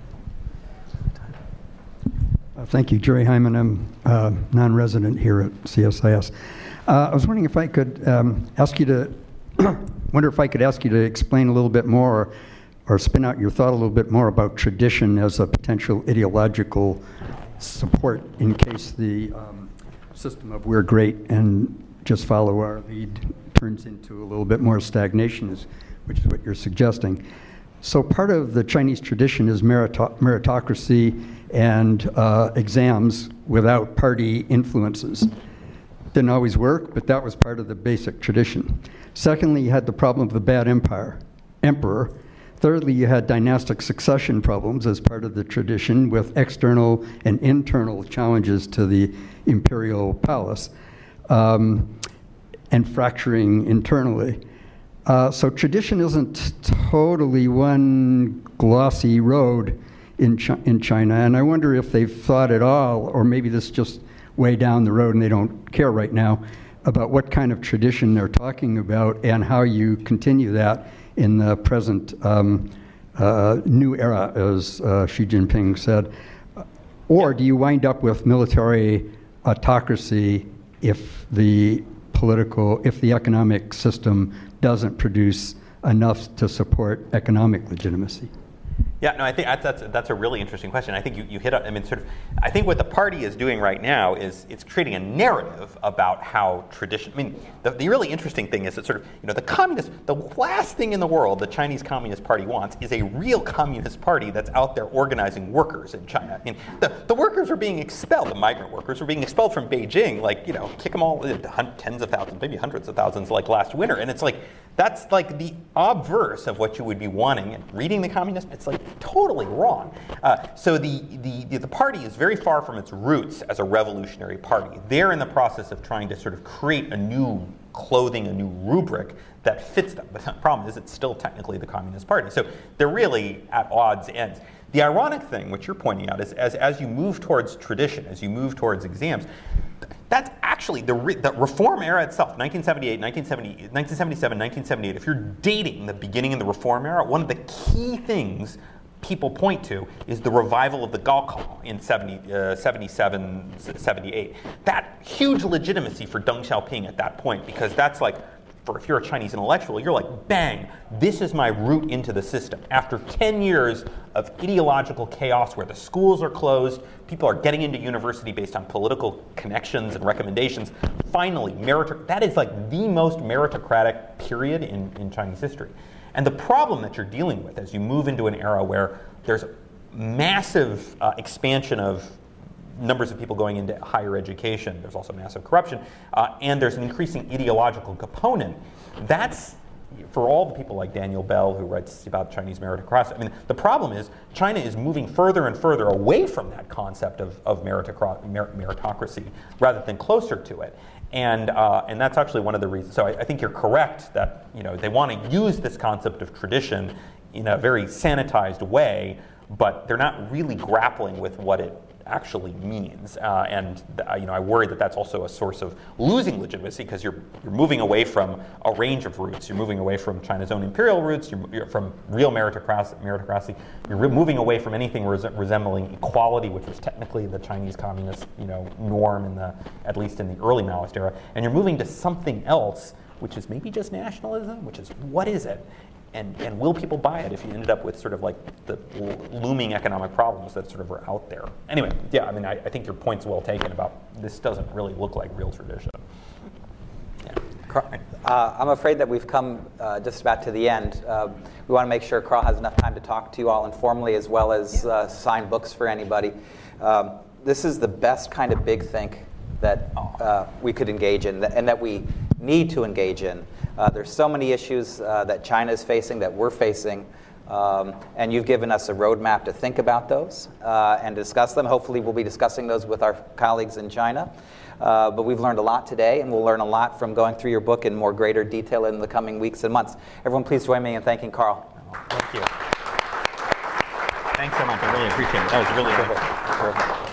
K: Uh, thank you, Jerry Hyman. I'm uh, non-resident here at C S I S. Uh, I was wondering if I could um, ask you to, wonder if I could ask you to explain a little bit more or, or spin out your thought a little bit more about tradition as a potential ideological support in case the um, system of we're great and just follow our lead turns into a little bit more stagnation, is, which is what you're suggesting. So part of the Chinese tradition is merito- meritocracy and uh, exams without party influences. Didn't always work, but that was part of the basic tradition. Secondly, you had the problem of the bad empire, emperor. Thirdly, you had dynastic succession problems as part of the tradition with external and internal challenges to the imperial palace, um, and fracturing internally. Uh, so tradition isn't totally one glossy road in, Chi- in China, and I wonder if they've thought at all, or maybe this is just way down the road and they don't care right now, about what kind of tradition they're talking about and how you continue that in the present um, uh, new era, as uh, Xi Jinping said. Or do you wind up with military autocracy if the political, if the economic system doesn't produce enough to support economic legitimacy?
B: Yeah, no, I think that's, that's that's a really interesting question. I think you, you hit on, I mean, sort of, I think what the party is doing right now is it's creating a narrative about how tradition, I mean, the, the really interesting thing is that sort of, you know, the communist, the last thing in the world the Chinese Communist Party wants is a real communist party that's out there organizing workers in China. I mean, the, the workers are being expelled, the migrant workers are being expelled from Beijing, like, you know, kick them all, tens of thousands, maybe hundreds of thousands like last winter. And it's like, that's like the obverse of what you would be wanting. And reading the Communist, it's like totally wrong. Uh, so the, the, the party is very far from its roots as a revolutionary party. They're in the process of trying to sort of create a new clothing, a new rubric that fits them. But the problem is it's still technically the Communist Party. So they're really at odds ends. The ironic thing, which you're pointing out, is as, as you move towards tradition, as you move towards exams, that's actually the, re- the reform era itself, nineteen seventy-eight, nineteen seventy, nineteen seventy-seven, nineteen seventy-eight. If you're dating the beginning of the reform era, one of the key things people point to is the revival of the Gaokao in seventy, uh, seventy-seven, seventy-eight. That huge legitimacy for Deng Xiaoping at that point, because that's like, for if you're a Chinese intellectual, you're like, bang, this is my route into the system. After ten years of ideological chaos where the schools are closed, people are getting into university based on political connections and recommendations, finally, merit- that is like the most meritocratic period in, in Chinese history. And the problem that you're dealing with as you move into an era where there's massive uh, expansion of numbers of people going into higher education. There's also massive corruption, uh, and there's an increasing ideological component. That's, for all the people like Daniel Bell, who writes about Chinese meritocracy, I mean, the problem is China is moving further and further away from that concept of, of meritocra- mer- meritocracy rather than closer to it. And, uh, and that's actually one of the reasons. So I, I think you're correct that, you know, they want to use this concept of tradition in a very sanitized way, but they're not really grappling with what it actually means. Uh, and uh, you know, I worry that that's also a source of losing legitimacy, because you're you're moving away from a range of roots. You're moving away from China's own imperial roots. You're, you're from real meritocracy. meritocracy. You're re- moving away from anything res- resembling equality, which was technically the Chinese communist, you know, norm in the, at least in the early Maoist era. And you're moving to something else, which is maybe just nationalism. Which is, what is it? And, and will people buy it if you ended up with sort of like the looming economic problems that sort of are out there? Anyway, yeah, I mean, I, I think your point's well taken about this doesn't really look like real tradition. Yeah.
A: Uh, I'm afraid that we've come uh, just about to the end. Uh, we want to make sure Carl has enough time to talk to you all informally, as well as uh, sign books for anybody. Um, this is the best kind of big think that uh, we could engage in, and that we need to engage in. Uh, there's so many issues uh, that China is facing, that we're facing, um, and you've given us a roadmap to think about those uh, and discuss them. Hopefully we'll be discussing those with our colleagues in China. Uh, but we've learned a lot today, and we'll learn a lot from going through your book in more greater detail in the coming weeks and months. Everyone, please join me in thanking Carl.
B: Thank you. Thanks so much. I really appreciate it. That was really good.